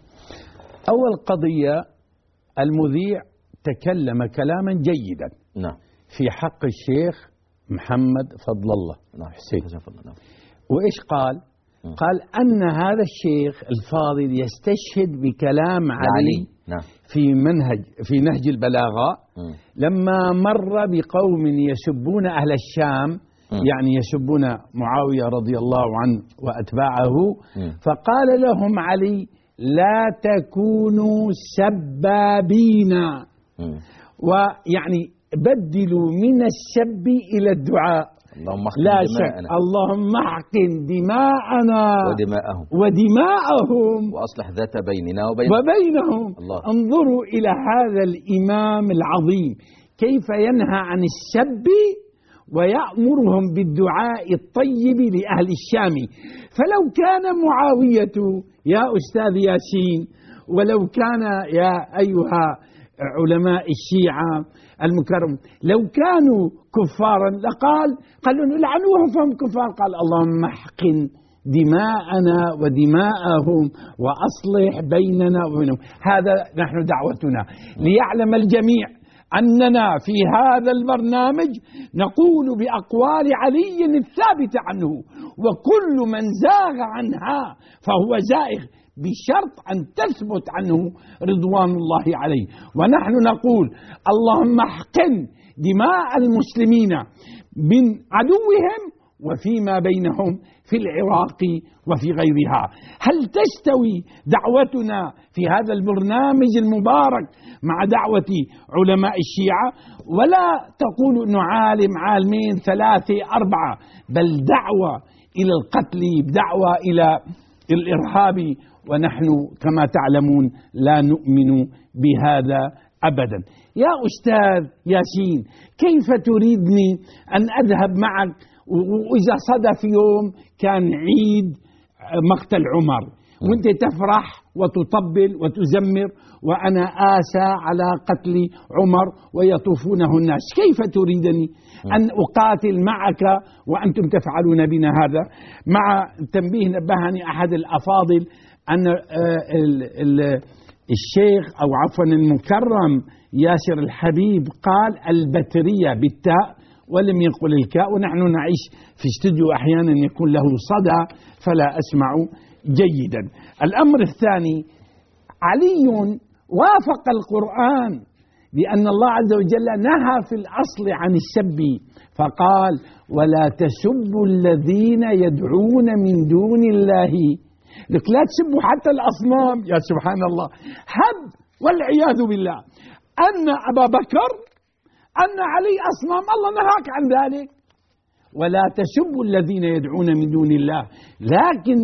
أول قضية، المذيع تكلم كلاما جيدا نعم في حق الشيخ محمد فضل الله نعم حسين. نعم. وإيش قال؟ قال أن هذا الشيخ الفاضل يستشهد بكلام علي نعم. في منهج في نهج البلاغة م. لما مر بقوم يسبون أهل الشام، م. يعني يسبون معاوية رضي الله عنه وأتباعه، م. فقال لهم علي لا تكونوا سبابين، م. ويعني بدلوا من السب إلى الدعاء. اللهم لا شك اللهم احقن دماءنا ودماءهم ودماءهم وأصلح ذات بيننا وبينهم, وبينهم. الله. انظروا إلى هذا الإمام العظيم كيف ينهى عن السب ويأمرهم بالدعاء الطيب لأهل الشام. فلو كان معاوية يا أستاذ ياسين، ولو كان يا أيها علماء الشيعة المكرم لو كانوا كفارا لقال قالوا لعنوهم فهم كفار، قال اللهم احقن دماءنا ودماءهم وأصلح بيننا وبينهم. هذا نحن دعوتنا، ليعلم الجميع أننا في هذا البرنامج نقول بأقوال علي الثابتة عنه، وكل من زاغ عنها فهو زائغ بشرط أن تثبت عنه رضوان الله عليه. ونحن نقول اللهم احقن دماء المسلمين من عدوهم وفيما بينهم في العراق وفي غيرها. هل تستوي دعوتنا في هذا البرنامج المبارك مع دعوة علماء الشيعة؟ ولا تقول أنه عالم عالمين ثلاثة أربعة، بل دعوة إلى القتل، دعوة إلى الإرهاب، ونحن كما تعلمون لا نؤمن بهذا أبدا. يا أستاذ ياسين، كيف تريدني أن أذهب معك وإذا صدف يوم كان عيد مقتل عمر وانت تفرح وتطبل وتزمر، وأنا آسى على قتل عمر ويطوفونه الناس. كيف تريدني أن أقاتل معك وأنتم تفعلون بنا هذا؟ مع تنبيه نبهني أحد الأفاضل أن الشيخ أو عفوا المكرم ياسر الحبيب قال البترية بالتاء ولم يقل الكاء، ونحن نعيش في استوديو أحيانا يكون له صدى فلا أسمع جيدا. الأمر الثاني، علي وافق القرآن لأن الله عز وجل نهى في الأصل عن السب، فقال ولا تسبوا الذين يدعون من دون الله، لك لا تسبوا حتى الأصنام. يا سبحان الله، هب والعياذ بالله أن أبا بكر أن علي أصنام، الله نهاك عن ذلك. ولا تسبوا الذين يدعون من دون الله. لكن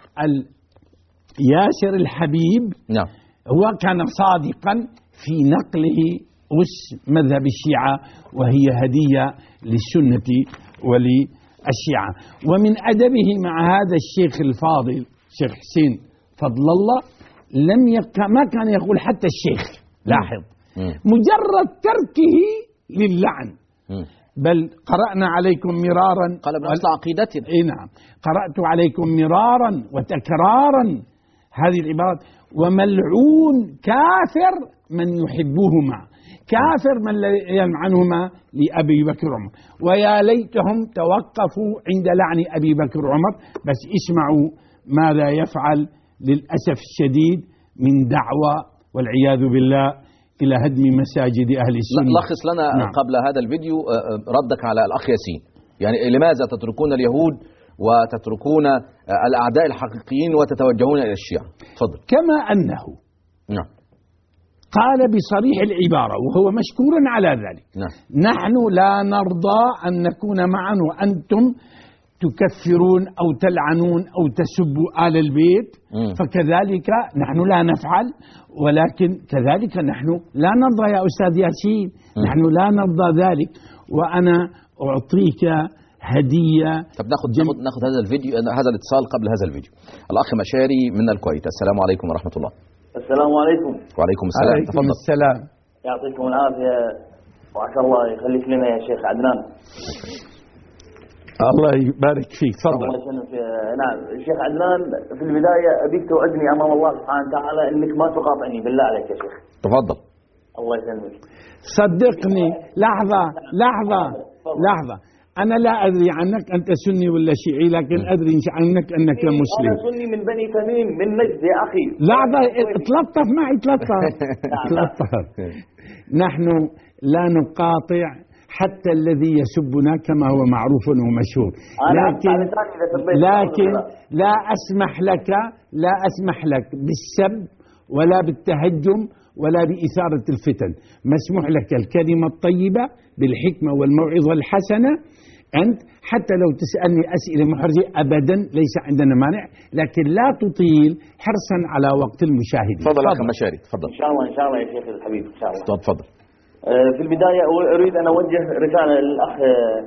ياسر الحبيب نعم هو كان صادقا في نقله أس مذهب الشيعة، وهي هدية للسنة وللشيعة. ومن أدبه مع هذا الشيخ الفاضل شيخ حسين فضل الله لم يك ما كان يقول حتى الشيخ، لاحظ، مجرد تركه للعن. بل قرأنا عليكم مرارا، قال من أصل عقيدتنا. اي نعم، قرأت عليكم مرارا وتكرارا هذه العبارات. وملعون كافر من يحبهما، كافر من يلعنهما لأبي بكر وعمر. ويا ليتهم توقفوا عند لعن أبي بكر وعمر، بس اسمعوا ماذا يفعل للأسف الشديد من دعوة والعياذ بالله إلى هدم مساجد أهل السنة. لخص لنا نعم. قبل هذا الفيديو ردك على الأخ ياسين، يعني لماذا تتركون اليهود وتتركون الأعداء الحقيقيين وتتوجهون إلى الشيعة؟ تفضل. كما أنه نعم قال بصريح العبارة وهو مشكور على ذلك، نعم. نحن لا نرضى أن نكون معا وأنتم تكفرون أو تلعنون أو تسبوا آل البيت، م. فكذلك نحن لا نفعل، ولكن كذلك نحن لا نرضى يا أستاذ ياسين، م. نحن لا نرضى ذلك. وأنا أعطيك هدية. طب ناخذ ناخذ ناخذ هذا الفيديو، هذا الاتصال قبل هذا الفيديو. الأخ مشاري من الكويت، السلام عليكم ورحمة الله. السلام عليكم. وعليكم السلام. عليكم تفضل. السلام. يعطيكم العافية وعسى الله يخليك لنا يا شيخ عدنان. الله يبارك فيك، تفضل. الله يسلمك. نعم شيخ عدنان، في البداية أبيك توعدني أمام الله سبحانه وتعالى إنك ما تقاطعني بالله عليك يا شيخ. تفضل. الله يسلمك. صدقني. لحظة لحظة لحظة، أنا لا أدري عنك أنت سني ولا شيعي، لكن أدري عنك أنك مسلم. أنا سني من بني تميم من نجد يا أخي. لحظة، تلطف معي، تلطف تلطف. نحن لا نقاطع حتى الذي يسبنا كما هو معروف ومشهور، لكن لكن لا أسمح لك لا أسمح لك بالسب ولا بالتهجم ولا بإثارة الفتن. مسموح لك الكلمة الطيبة بالحكمة والموعظة الحسنة. أنت حتى لو تسألني أسئلة محرجة أبدا ليس عندنا مانع، لكن لا تطيل حرصا على وقت المشاهد. تفضل أخ مشاري، تفضل. إن شاء الله إن شاء الله يا شيخ الحبيب إن شاء الله. تفضل. في البداية أريد أن أوجه رسالة للأخ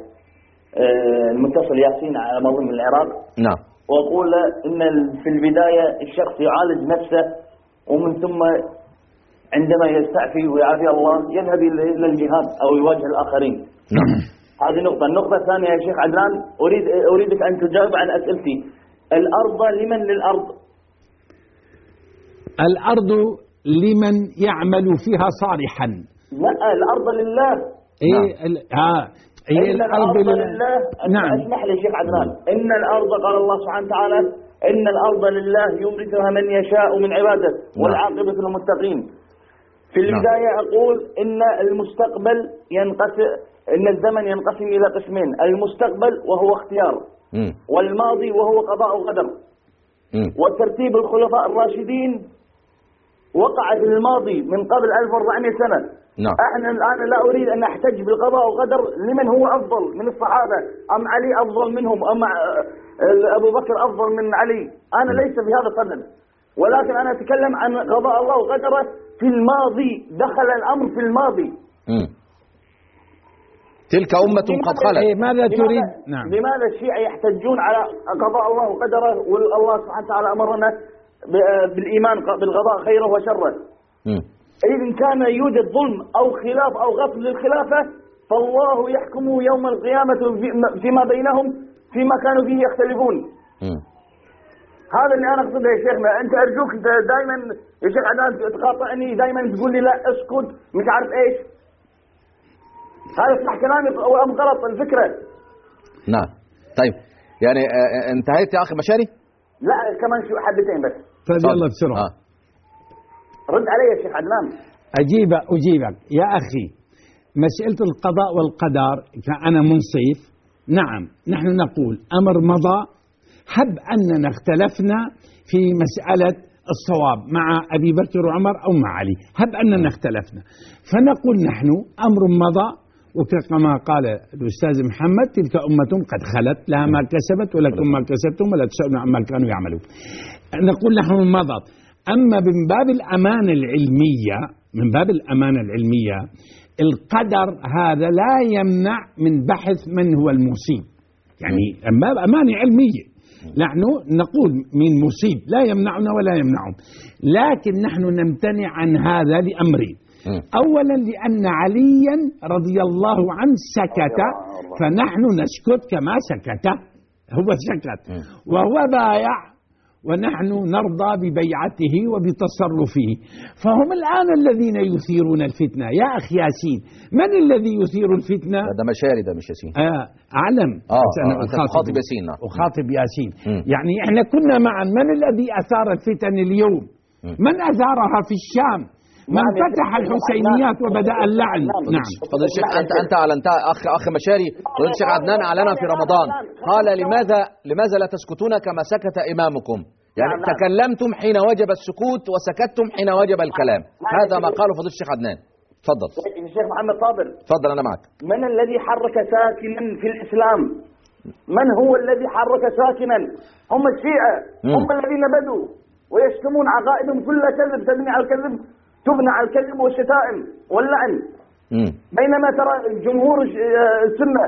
المتصل ياسين على ما من العراق. نعم. وأقول إن في البداية الشخص يعالج نفسه، ومن ثم عندما يستعفي ويعافي الله يذهب إلى الجهاد أو يواجه الآخرين. نعم. هذه نقطة. النقطة الثانية يا شيخ عدنان، أريد أريدك أن تجاوب عن أسئلتي. الأرض لمن للأرض؟ الأرض لمن يعمل فيها صالحا. لا، الأرض لله. إيه ها هي الأرض لله, لله. نعم. اسمح لي شيخ عدنان، إن الأرض قال الله سبحانه وتعالى إن الأرض لله يورثها من يشاء من عباده والعاقبة للمتقين. في البداية أقول إن المستقبل ينقسم، إن الزمن ينقسم إلى قسمين: المستقبل وهو اختيار، م. والماضي وهو قضاء وقدر. م. وترتيب الخلفاء الراشدين وقع في الماضي من قبل ألف وأربعمائة سنة. نعم. احنا الآن لا أريد أن أحتج بالقضاء والقدر لمن هو أفضل من الصحابة، أم علي أفضل منهم، أم أبو بكر أفضل من علي. أنا م. ليس في هذا الصدد، ولكن أنا أتكلم عن قضاء الله وقدره في الماضي. دخل الأمر في الماضي. م. تلك أمة قد خلت. إيه ماذا تريد؟ نعم. لماذا الشيعة يحتجون على قضاء الله وقدره والله سبحانه وتعالى أمرنا بالإيمان بالقضاء خيره وشره. إذا كان يوجد ظلم أو خلاف أو غفل للخلافة فالله يحكم يوم القيامة فيما بينهم فيما كانوا فيه يختلفون. م. هذا اللي أنا أقصده يا شيخنا. أنت أرجوك دائما يا شيخ عدنان تقاطعني دائما تقول لي لا اسكت مش عارف إيش. هذا صح كلامي أو غلط الفكرة؟ نعم. طيب يعني انتهيت يا أخي مشاري؟ لا كمان شو حبتين بس. طيب يلا بسرعة. آه. رد علي يا شيخ عدنان. أجيب أجيبك يا أخي. مسألة القضاء والقدر أنا منصف. نعم نحن نقول أمر مضى. حب أننا اختلفنا في مسألة الصواب مع أبي بكر وعمر أو مع علي، هب أننا اختلفنا فنقول نحن أمر مضى، وكما قال الأستاذ محمد تلك أمة قد خلت لها ما كسبت ولكم ما كسبتم ولا تسألون عما كانوا يعملون. نقول نحن مضى. أما من باب الأمانة العلمية من باب الأمانة العلمية القدر هذا لا يمنع من بحث من هو المصيب، يعني من باب أمانة علمية نحن نقول من مصيب لا يمنعنا ولا يمنعهم، لكن نحن نمتنع عن هذا لأمرين. أولا لأن عليا رضي الله عنه سكت فنحن نسكت كما سكت، هو سكت وهو بايع ونحن نرضى ببيعته وبتصرفه، فهم الآن الذين يثيرون الفتنة. يا أخي ياسين من الذي يثير الفتنة؟ ده مشاري ده مش ياسين. آه أعلم. آه أنا أخاطب ياسين. أخاطب ياسين. يعني إحنا كنا معا. من الذي أثار الفتن اليوم؟ م. من أثارها في الشام؟ من فتح الحسينيات وبدأ اللعن. نعم. فضل الشيخ أنت أنت أعلنت أخ أخ مشاري. فضل الشيخ عدنان أعلن في رمضان قال لماذا لماذا لا تسكتون كما سكت إمامكم؟ يعني تكلمتم حين وجب السكوت وسكتتم حين وجب الكلام. هذا ما قاله فضل الشيخ عدنان. تفضل. الشيخ محمد صابر. تفضل أنا معك. من الذي حرك ساكنا في الإسلام؟ من هو الذي حرك ساكنا؟ هم الشيعة. م. هم الذين بدوا ويشتمون عقائدهم كلها كذب تبني على الكذب تبنى على الكذب والشتائم واللعن. م. بينما ترى جمهور السنة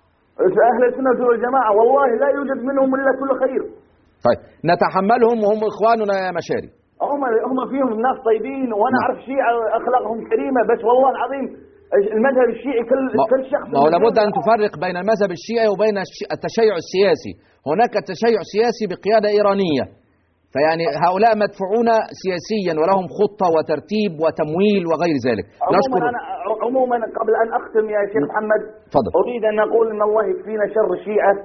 أهل السنة والجماعة والله لا يوجد منهم إلا كل خير. طيب نتحملهم وهم إخواننا يا مشاري. هم هم فيهم ناس طيبين وأنا أعرف شيعة أخلاقهم كريمة، بس والله العظيم المذهب الشيعي كل كل شخص. ما هو لابد أن تفرق بين المذهب الشيعي وبين التشيع السياسي. هناك التشيع السياسي بقيادة إيرانية، فيعني هؤلاء مدفوعون سياسيا ولهم خطة وترتيب وتمويل وغير ذلك. عموما أنا عموما قبل أن أختم يا شيخ محمد فضل. أريد أن أقول إن الله يكفينا شر الشيعة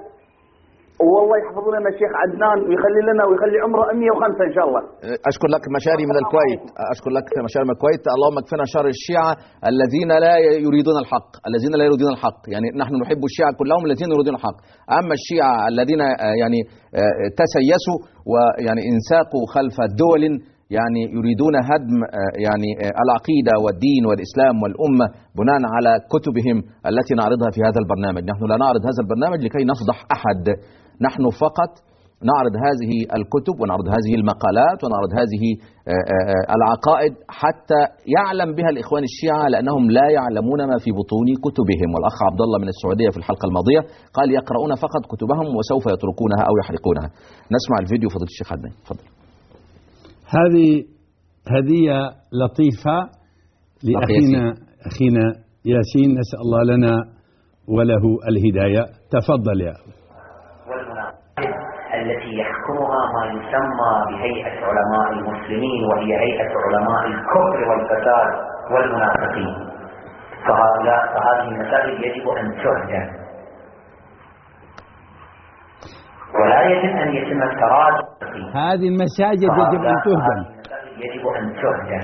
والله يحفظ لنا الشيخ عدنان ويخلي لنا ويخلي عمره مئة وخمسة إن شاء الله. أشكر لك مشاري من الكويت. أشكر لك مشاري من الكويت. اللهم اكفنا شر الشيعة الذين لا يريدون الحق الذين لا يريدون الحق يعني نحن نحب الشيعة كلهم الذين يريدون الحق. أما الشيعة الذين يعني تسيسوا ويعني انساقوا خلف دول يعني يريدون هدم يعني العقيدة والدين والإسلام والأمة بناء على كتبهم التي نعرضها في هذا البرنامج. نحن لا نعرض هذا البرنامج لكي نفضح أحد، نحن فقط نعرض هذه الكتب ونعرض هذه المقالات ونعرض هذه العقائد حتى يعلم بها الإخوان الشيعة، لأنهم لا يعلمون ما في بطون كتبهم. والأخ عبد الله من السعودية في الحلقة الماضية قال يقرؤون فقط كتبهم وسوف يتركونها أو يحرقونها. نسمع الفيديو فضيلة الشيخ عدنان. تفضل. هذه هدية لطيفة لأخينا أخينا ياسين، نسأل الله لنا وله الهداية. تفضل يا أخي. التي يحكمها ما يسمى بهيئة علماء المسلمين، وهي هيئة علماء الكفر والفساد والمنافقين. فهؤلاء فهذه المساجد يجب أن تهدم، ولا يجب أن يتم التراجع. هذه المساجد يجب أن تهدم. يجب أن تهدم.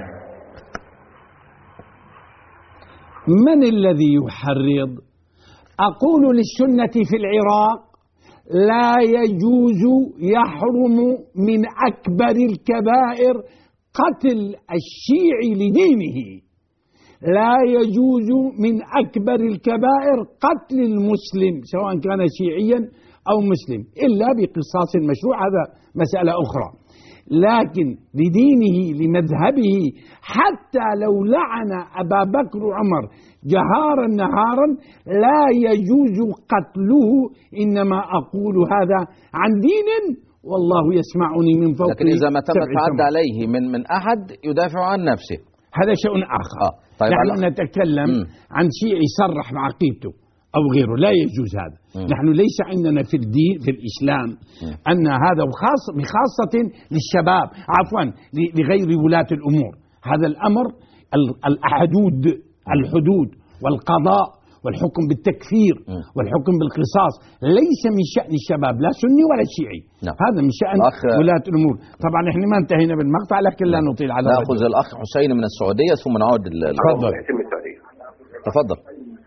من الذي يحرض؟ أقول للسنة في العراق لا يجوز يحرم من أكبر الكبائر قتل الشيعي لدينه، لا يجوز من أكبر الكبائر قتل المسلم سواء كان شيعيا أو مسلم إلا بقصاص مشروع، هذا مسألة أخرى. لكن لدينه لمذهبه حتى لو لعن أبا بكر وعمر جهارا نهارا لا يجوز قتله. إنما أقول هذا عن دين والله يسمعني من فوق. لكن إذا ما تم التعدي عليه من من أحد يدافع عن نفسه، هذا شيء آخر. آه. طيب نحن نتكلم م. عن شيء يصرح بعقيدته أو غيره، لا يجوز هذا. م. نحن ليس عندنا في الدين في الإسلام م. أن هذا وخاص بخاصة للشباب، عفوا لغير ولاة الأمور، هذا الأمر الحدود الحدود والقضاء والحكم بالتكفير م. والحكم بالقصاص ليس من شأن الشباب لا سني ولا شيعي. نعم. هذا من شأن ولاة الأمور. طبعا احنا ما انتهينا بالمقطع لكن لا نطيل على نأخذ الأخ حسين من السعودية ثم نعود. تفضل. تفضل.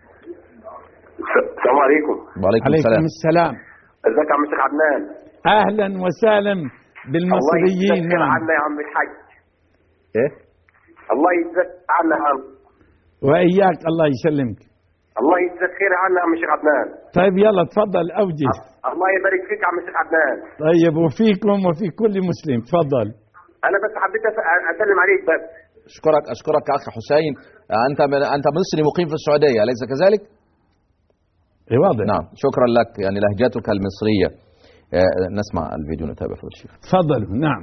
السلام عليكم. وعليكم السلام. السلام. ازيك يا عم الشيخ عدنان؟ اهلا وسهلا بالمصريين. الله يجزاك عنا يا عم الحاج. ايه؟ الله يجزاك عنا يا عم. واياك الله يسلمك. الله يجزاك خير عنا يا عم الشيخ عدنان. طيب يلا تفضل اوجز. الله يبارك فيك يا عم الشيخ عدنان. طيب وفيكم وفي كل مسلم. تفضل. انا بس حبيت اسلم عليك بس. اشكرك اشكرك يا اخ حسين. انت انت مصري مقيم في السعودية أليس كذلك؟ اي واضح. نعم شكرا لك، يعني لهجتك المصرية. نسمع الفيديو نتابع فضل الشيخ. تفضلوا. نعم.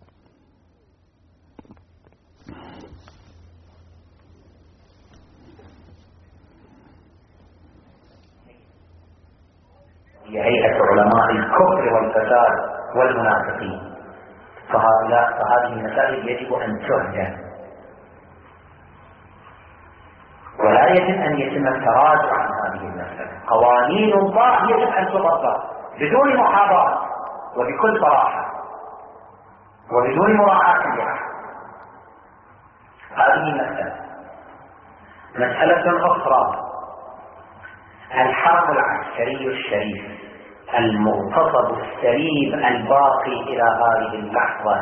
هي هيئة علماء الكفر والفساد والمنافقين، فهؤلاء فهذه المسائل يجب أن تهجر، ولا يجب أن يتم التراجع عن هذه المسألة. قوانين الله يجب أن تطبق بدون محاباة وبكل صراحة وبدون مراعاة لأحد. هذه مسألة. مسألة أخرى، الحرب العسكري الشريف المغتصب السليم الباقي إلى هذه اللحظة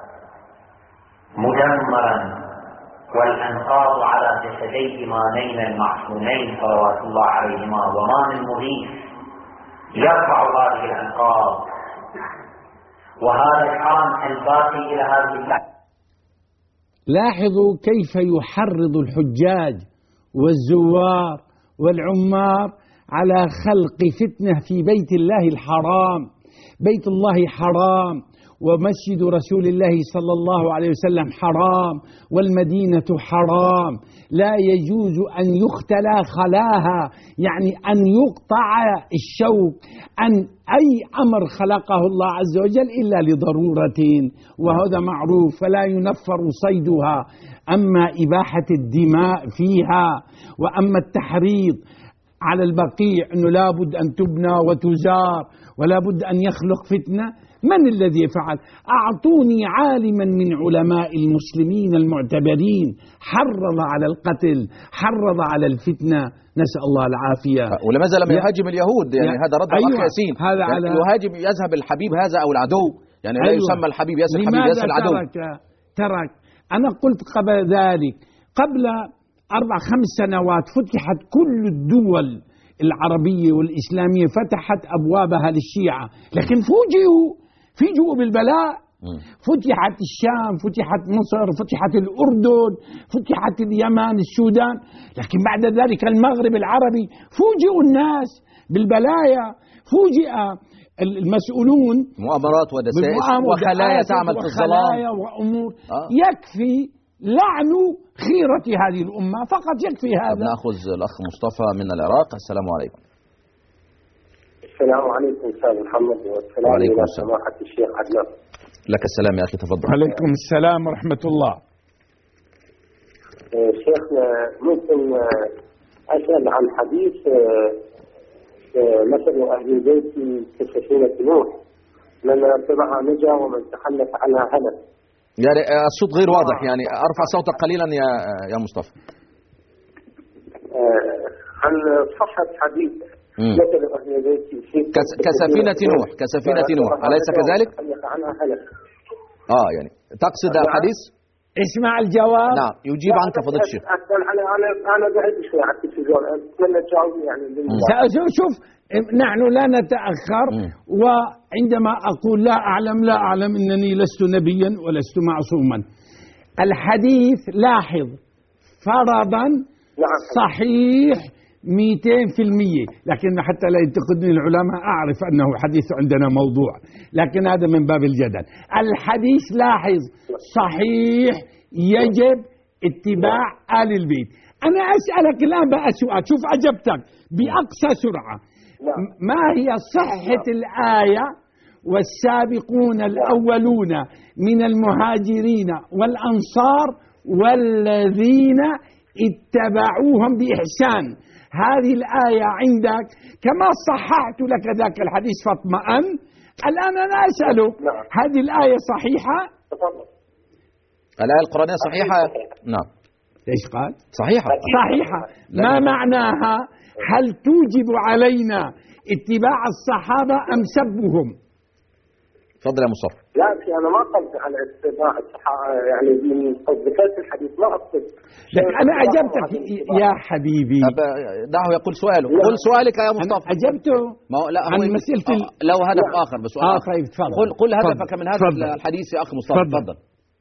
مدمرا، والأنقاض على جسدي إمامين المعصومين صلوات الله عليهما، وما من مغيث يرفع هذه الأنقاض، وهذا الحرم الباقي إلى هذه اللحظة. لاحظوا كيف يحرض الحجاج والزوار والعمار على خلق فتنة في بيت الله الحرام. بيت الله حرام، ومسجد رسول الله صلى الله عليه وسلم حرام، والمدينة حرام، لا يجوز أن يختلى خلاها، يعني أن يقطع الشوك عن أي أمر خلقه الله عز وجل إلا لضرورة، وهذا معروف، فلا ينفر صيدها. أما إباحة الدماء فيها، وأما التحريض على البقيع أنه لابد أن تبنى وتزار ولا بد أن يخلق فتنة، من الذي فعل؟ أعطوني عالما من علماء المسلمين المعتبرين حرض على القتل، حرض على الفتنة، نسأل الله العافية. ولماذا لم يهاجم اليهود؟ يعني هذا رد أيوة الأخ ياسين. هذا يعني على يهاجم يذهب الحبيب هذا أو العدو، يعني لا أيوة. يسمى الحبيب ياسر الحبيب ياسر العدو. ترك ترك أنا قلت قبل ذلك، قبل أربع خمس سنوات فتحت كل الدول العربية والإسلامية، فتحت أبوابها للشيعة، لكن فوجئوا فوجئوا بالبلاء. فتحت الشام، فتحت مصر، فتحت الأردن، فتحت اليمن، السودان، لكن بعد ذلك المغرب العربي فوجئوا الناس بالبلايا. فوجئ المسؤولون مؤامرات ودسائس وخلايا تعمل في الظلام وأمور. آه. يكفي لعن خيرة هذه الأمة فقط، يكفي هذا. نأخذ الأخ مصطفى من العراق. السلام عليكم. السلام عليكم أستاذ محمد، والسلام عليكم سماحة الشيخ عدنان. لك السلام يا أخي، تفضل. عليكم السلام ورحمة الله. شيخنا ممكن أسأل عن حديث مثل أهل البيت كسفينة نوح، من اتبعها نجا ومن تخلف عنها هلك. يعني الصوت غير واضح، يعني أرفع صوتك قليلا يا يا مصطفى. عن صحة حديث مثل أهل البيت كسفينة نوح، كسفينة نوح أليس كذلك؟ آه يعني تقصد الحديث؟ اسمع الجواب. نعم يجيب عنك فضيلة الشيخ. أنا أنا أنا بعد شوي على التلفزيون، أتمنى تجاوبني يعني. شوف نحن لا نتأخر، وعندما أقول لا أعلم لا أعلم إنني لست نبيا ولست معصوما. الحديث لاحظ فرضا صحيح مئتين في المئة، لكن حتى لا ينتقدني العلماء أعرف أنه حديث عندنا موضوع، لكن هذا من باب الجدل. الحديث لاحظ صحيح، يجب اتباع آل البيت. أنا أسألك الآن بقى سؤال، شوف أجبتك بأقصى سرعة. ما هي صحة الآية والسابقون الأولون من المهاجرين والأنصار والذين اتبعوهم بإحسان؟ هذه الآية عندك كما صححت لك ذاك الحديث فاطمئن. الآن أنا أسأله هذه الآية صحيحة؟ الآية القرآنية صحيحة؟ نعم. ليش قال؟ صحيحة. صحيحة. ما معناها؟ هل توجب علينا اتباع الصحابة أم سبهم؟ تفضل يا مصطفى. لا أنا ما قصد على اتباع الصحابة، يعني من ذكرت الحديث ما أقصد. لك أنا أجبتك يا حبيبي. دعه يقول سؤاله. قل سؤالك يا مصطفى. أجبته. ما لا عن مسألة آه لو هدف لا. آخر بسؤال. آه طيب تفضل. قل قل هدفك من هذا الحديث يا أخي مصطفى. تفضل.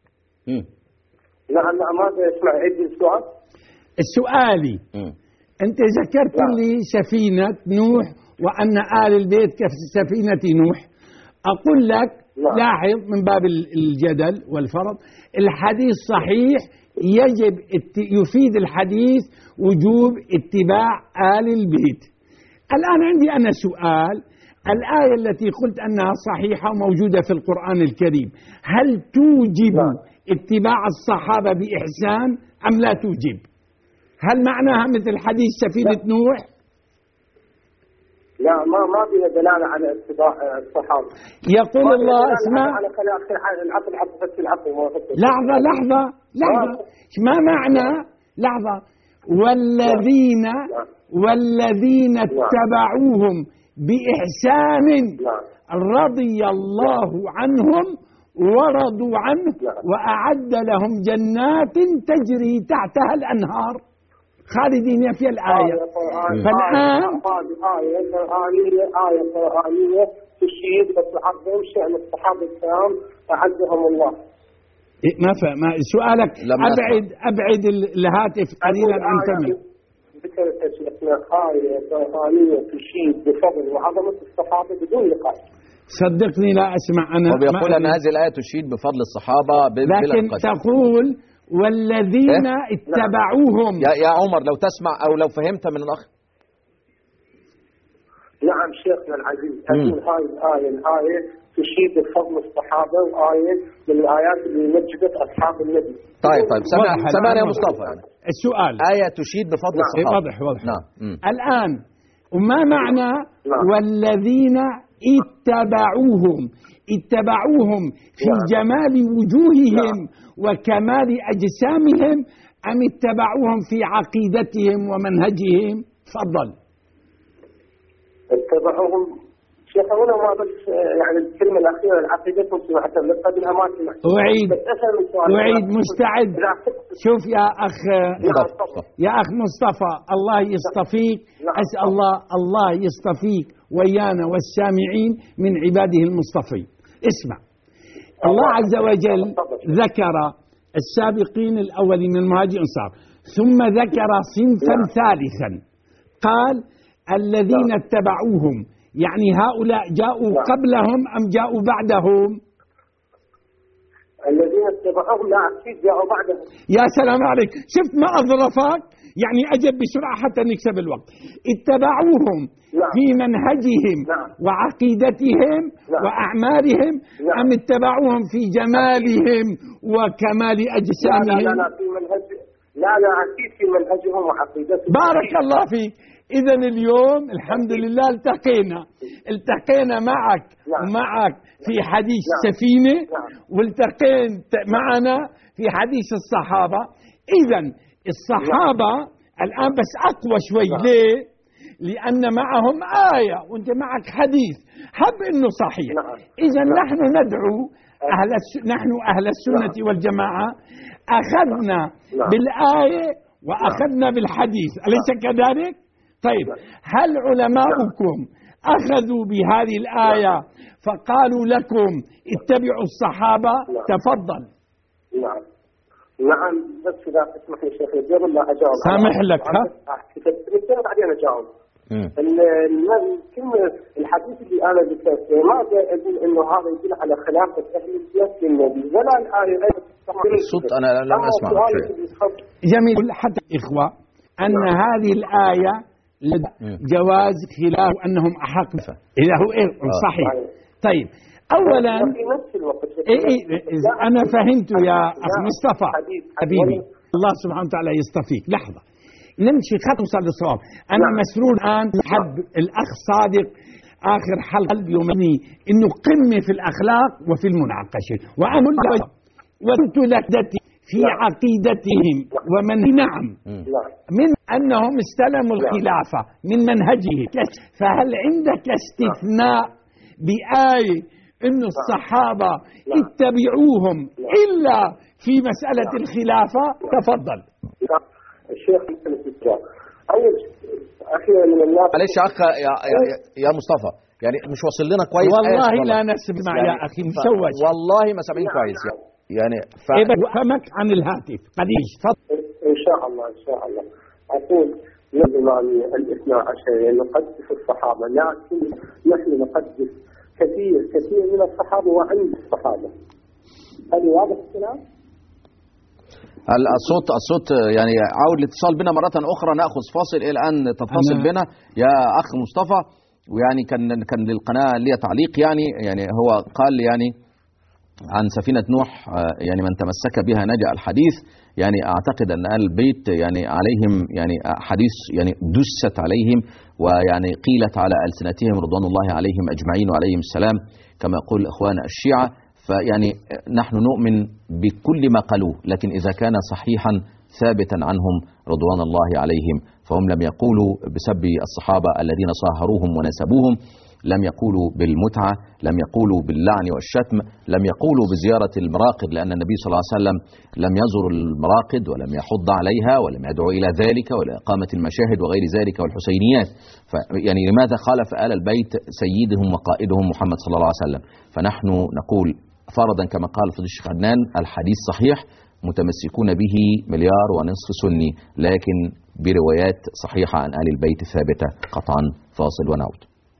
لا أنا ما أسمع عندي السؤال. السؤالي م. أنت ذكرت لا. لي سفينة نوح وأن آل البيت كسفينة نوح. أقول لك لا. لاحظ من باب الجدل والفرض، الحديث صحيح، يجب يفيد الحديث وجوب اتباع آل البيت. الآن عندي أنا سؤال، الآية التي قلت أنها صحيحة موجودة في القرآن الكريم، هل توجب لا. اتباع الصحابة بإحسان أم لا توجب؟ هل معناها مثل حديث سفينة لا. نوح؟ لا ما ما فيها دلالة على اتباع الصحابة. يقول الله اسمع. لحظة لحظة لحظة ما معنى لحظة والذين والذين اتبعوهم بإحسان رضي الله عنهم ورضوا عنه وأعد لهم جنات تجري تحتها الأنهار خالدين في الآية. فالآن آية قرآنية آية قرآنية تشير وتعظم شأن الصحابة الكرام أعزهم الله. ما فهم سؤالك. أبعد أبعد الهاتف قليلا عن فمك. ذكرت شيخنا آية قرآنية تشير بفضل وعظمة الصحابة بدون نقاش. صدقني لا أسمع أنا. وبيقول أن هذه الآية تشير بفضل الصحابة بلا لكن تقول والذين إيه؟ اتبعوهم. يا يا عمر لو تسمع أو لو فهمت من الأخ. نعم شيخنا العزيز، أقول هاي الآية الآية تشير بفضل الصحابة، وآية من الآيات اللي مجدت أصحاب النبي. طيب طيب سمع سمعنا يا مصطفى. السؤال آية تشير بفضل نعم. الصحابة. واضح واضح. نعم. الآن وما معنى نعم. والذين اتبعوهم؟ اتبعوهم في نعم. جمال وجوههم نعم. وكمال أجسامهم أم اتبعوهم في عقيدتهم ومنهجهم؟ تفضل. اتبعوهم شيخ هنا ما بس يعني الكلمة الأخيرة العقيدتهم سمعتها من قبلها ما سمعت. أعيد أعيد مستعد. شوف يا أخ يا أخ مصطفى الله يصطفيك. أسأل الله الله يصطفيك ويانا والسامعين من عباده المصطفين. اسمع الله عز وجل ذكر السابقين الأولين من المهاجرين والأنصار ثم ذكر صنفا ثالثا قال الذين اتبعوهم، يعني هؤلاء جاءوا قبلهم أم جاءوا بعدهم؟ الذين اتبعوهم لا أكيد جاءوا بعدهم. يا سلام عليك، شفت ما أظرفك؟ يعني أجب بسرعة حتى نكسب الوقت. اتبعوهم لا. في منهجهم لا. وعقيدتهم لا. وأعمالهم لا. أم اتبعوهم في جمالهم وكمال أجسامهم؟ لا لا لا في منهج لا لا أكيد في منهجهم وعقيدتهم. بارك الله فيك. إذا اليوم الحمد لله التقينا التقينا معك لا. ومعك في حديث لا. سفينة لا. والتقيت معنا في حديث الصحابة. إذا الصحابة لا. الآن بس أقوى شوي لا. ليه؟ لأن معهم آية وأنت معك حديث حب إنه صحيح. إذا نحن ندعو أهل نحن أهل السنة والجماعة أخذنا لا. بالآية وأخذنا بالحديث، أليس كذلك؟ طيب هل علماؤكم أخذوا بهذه الآية فقالوا لكم اتبعوا الصحابة؟ تفضل. نعم نعم بس إذا تسمح لي شيخ قبل لا أجاوب. سامح لك ها؟ بعدين اجاوب. الكلمه الحديث اللي انا ذكرته ما اقول انه هذا يدل على خلافه اهل البيت للنبي ولا الايه ايضا. الصوت انا لم اسمع شيء. جميل. حتى اخوه ان هذه الايه جواز خلاف انهم احق اذا هو إيه صحيح. طيب اولا إيه إيه انا فهمت يا اخ مصطفى حبيبي الله سبحانه وتعالى يصطفيك. لحظه نمشي خط وصل للصواب. انا مسرور الان حب الاخ صادق اخر حلقه يومني انه قمه في الاخلاق وفي المناقشه وانا وقلت لك في عقيدتهم ومن نعم من انهم استلموا الخلافه من منهجه. فهل عندك استثناء بآية انه الصحابه اتبعوهم الا في مساله الخلافه؟ تفضل. الشيخ اول اخيرا من الناس معلش يا اخ يا, يا, يا مصطفى يعني مش واصل لنا كويس. والله لا نسمع يا اخي مشوش والله ما سامعين كويس يعني ف... فهمك عن الهاتف قديش. ان شاء الله ان شاء الله اقول الإمامية الاثنا عشرية نقدس الصحابة لكن نحن نقدس كثير كثير من الصحابة وعند الصحابة. هل واضح الكلام؟ الصوت الصوت يعني عاود الاتصال بنا مرة أخرى. نأخذ فاصل إلى أن تتصل بنا يا أخ مصطفى. ويعني كان كان للقناة لي تعليق يعني يعني هو قال يعني عن سفينة نوح يعني من تمسك بها نجا الحديث. يعني أعتقد أن أهل البيت يعني عليهم يعني حديث يعني دست عليهم ويعني قيلت على ألسنتهم رضوان الله عليهم أجمعين وعليهم السلام كما يقول إخوان الشيعة. فيعني نحن نؤمن بكل ما قالوه لكن إذا كان صحيحا ثابتا عنهم رضوان الله عليهم فهم لم يقولوا بسب الصحابة الذين صاهروهم ونسبوهم، لم يقولوا بالمتعة، لم يقولوا باللعن والشتم، لم يقولوا بزيارة المراقد لأن النبي صلى الله عليه وسلم لم يزر المراقد ولم يحض عليها ولم يدعو إلى ذلك ولا إقامة المشاهد وغير ذلك والحسينيات. يعني لماذا خالف آل البيت سيدهم وقائدهم محمد صلى الله عليه وسلم؟ فنحن نقول فرضا كما قال فضيلة الشيخ عدنان الحديث صحيح متمسكون به مليار ونصف سني لكن بروايات صحيحة عن آل البيت ثابتة قطعا. فاصل ونعود.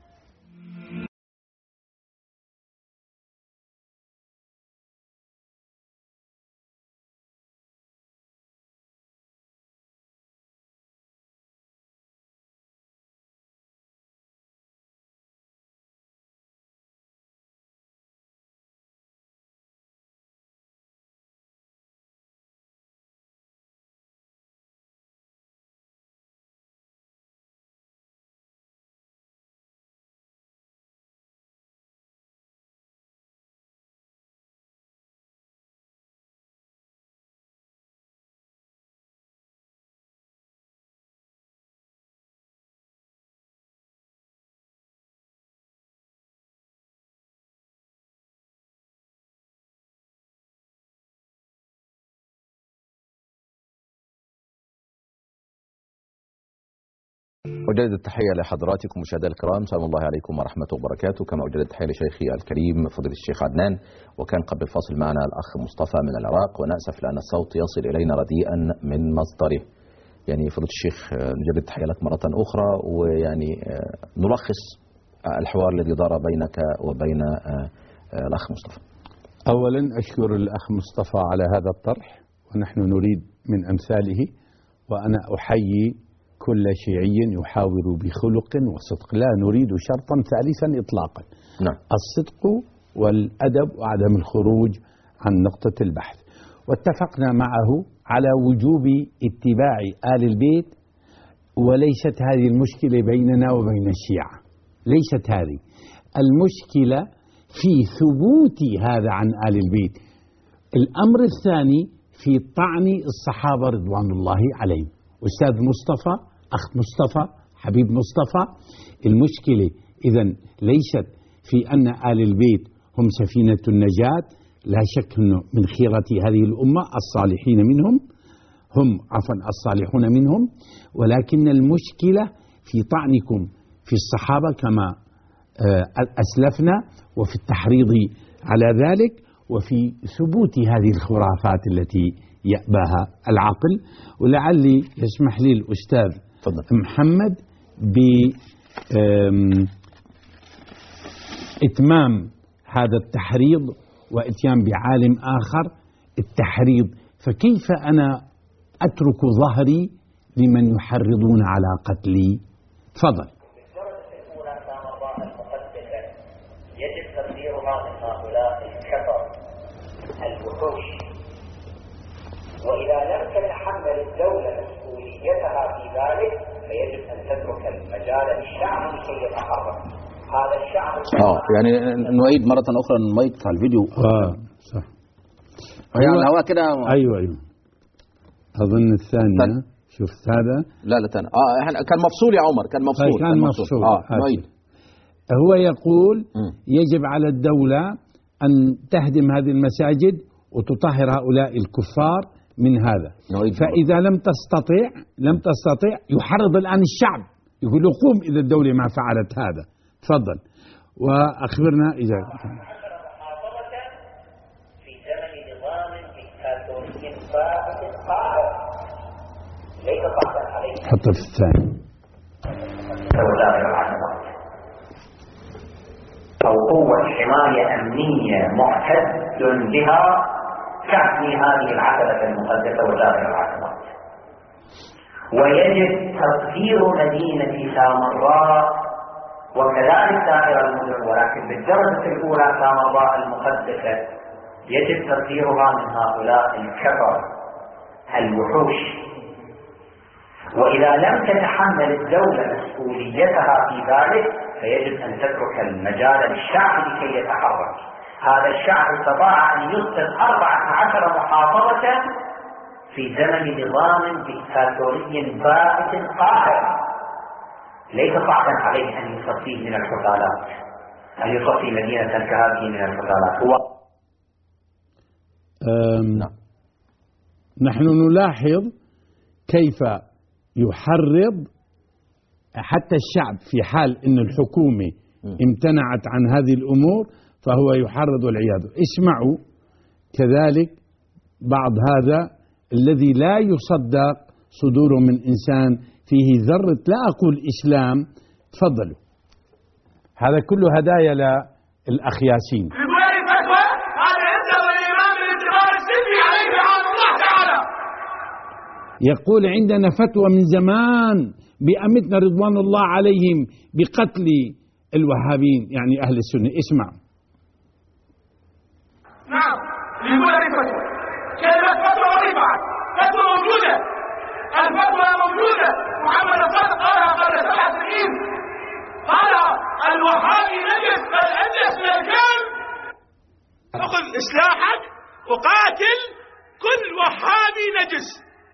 أجدد التحية لحضراتكم مشاهدينا الكرام، سلام الله عليكم ورحمة وبركاته. كما أجدد التحية لشيخي الكريم فضيلة الشيخ عدنان. وكان قبل الفاصل معنا الأخ مصطفى من العراق ونأسف لأن الصوت يصل إلينا رديئا من مصدره. يعني فضيلة الشيخ نجدد التحية لك مرة أخرى ويعني نلخص الحوار الذي دار بينك وبين الأخ مصطفى. أولا أشكر الأخ مصطفى على هذا الطرح ونحن نريد من أمثاله، وأنا أحيي كل شيعي يحاور بخلق وصدق، لا نريد شرطا ثالثا إطلاقا. نعم. الصدق والأدب وعدم الخروج عن نقطة البحث. واتفقنا معه على وجوب اتباع آل البيت، وليست هذه المشكلة بيننا وبين الشيعة، ليست هذه المشكلة في ثبوت هذا عن آل البيت. الأمر الثاني في طعن الصحابة رضوان الله عليهم. أستاذ مصطفى، أخ مصطفى، حبيب مصطفى، المشكلة إذن ليست في أن آل البيت هم سفينة النجاة، لا شك أنه من خيرة هذه الأمة الصالحين منهم، هم عفوا الصالحون منهم، ولكن المشكلة في طعنكم في الصحابة كما أسلفنا، وفي التحريض على ذلك، وفي ثبوت هذه الخرافات التي يأباها العقل. ولعلي يسمح لي الأستاذ فضل. محمد بإتمام هذا التحريض وإتيان بعالم آخر التحريض، فكيف أنا أترك ظهري لمن يحرضون على قتلي؟ تفضل. يجب تقديرها من هؤلاء الكفر الوحوش، وإذا لم تتحمل الدولة مسؤوليتها في ذلك فيجب أن تترك المجال للشعب لكي يتحرك. هذا الشعب اه يعني نعيد مرة أخرى المايك على الفيديو. اه صح. يعني هو كده. ايوه ايوه اظن الثانية. طيب. شفت هذا؟ لا لا تاني. اه كان مفصول يا عمر، كان مفصول. كان مفصول. اه نعيد. هو يقول م. يجب على الدولة أن تهدم هذه المساجد وتطهر هؤلاء الكفار من هذا. فإذا لم تستطيع لم تستطيع يحرض الآن الشعب، يقول له قوم إذا الدولة ما فعلت هذا. تفضل وأخبرنا إذا في زمن نظام ديكتاتوري فائد قاهر ليس صعبا عليه. حط في الثاني. أو قوة حماية أمنية معتد بها تحمي هذه العتبة المقدسة وسائر العتبات. ويجب تطهير مدينة سامراء وكذلك سائر المدن، ولكن بالدرجة الأولى سامراء المقدسة يجب تطهيرها من هؤلاء الكفر الوحوش. وإذا لم تتحمل الدولة مسؤوليتها في ذلك فيجب أن تترك المجال للشعب لكي يتحرك. هذا الشعب استطاع أن يسقط أربعة عشر محافظة في زمن نظام ديكتاتوري بائس قاهر. ليس صعبا عليه أن يصفيه من الحثالات، أن يصفي مدينة كهذه من الحثالات. هو نحن نلاحظ كيف يحرض حتى الشعب في حال أن الحكومة امتنعت عن هذه الأمور فهو يحرض والعياذ. اسمعوا كذلك بعض هذا الذي لا يصدق صدوره من إنسان فيه ذرة لا أقول إسلام. تفضلوا. هذا كله هدايا للأخ ياسين. يقول عندنا فتوى من زمان بأمتنا رضوان الله عليهم بقتل الوهابين يعني أهل السنة. اسمع. نعم يقول هذه فتوى، كلمة فتوى ورفعت، فتوى موجودة، الفتوى موجودة. محمد الصادق قالها قبل سبع سنين، قال الوهابي نجس بل أنجس من الكلب. أخذ سلاحك وقاتل كل وهابي نجس.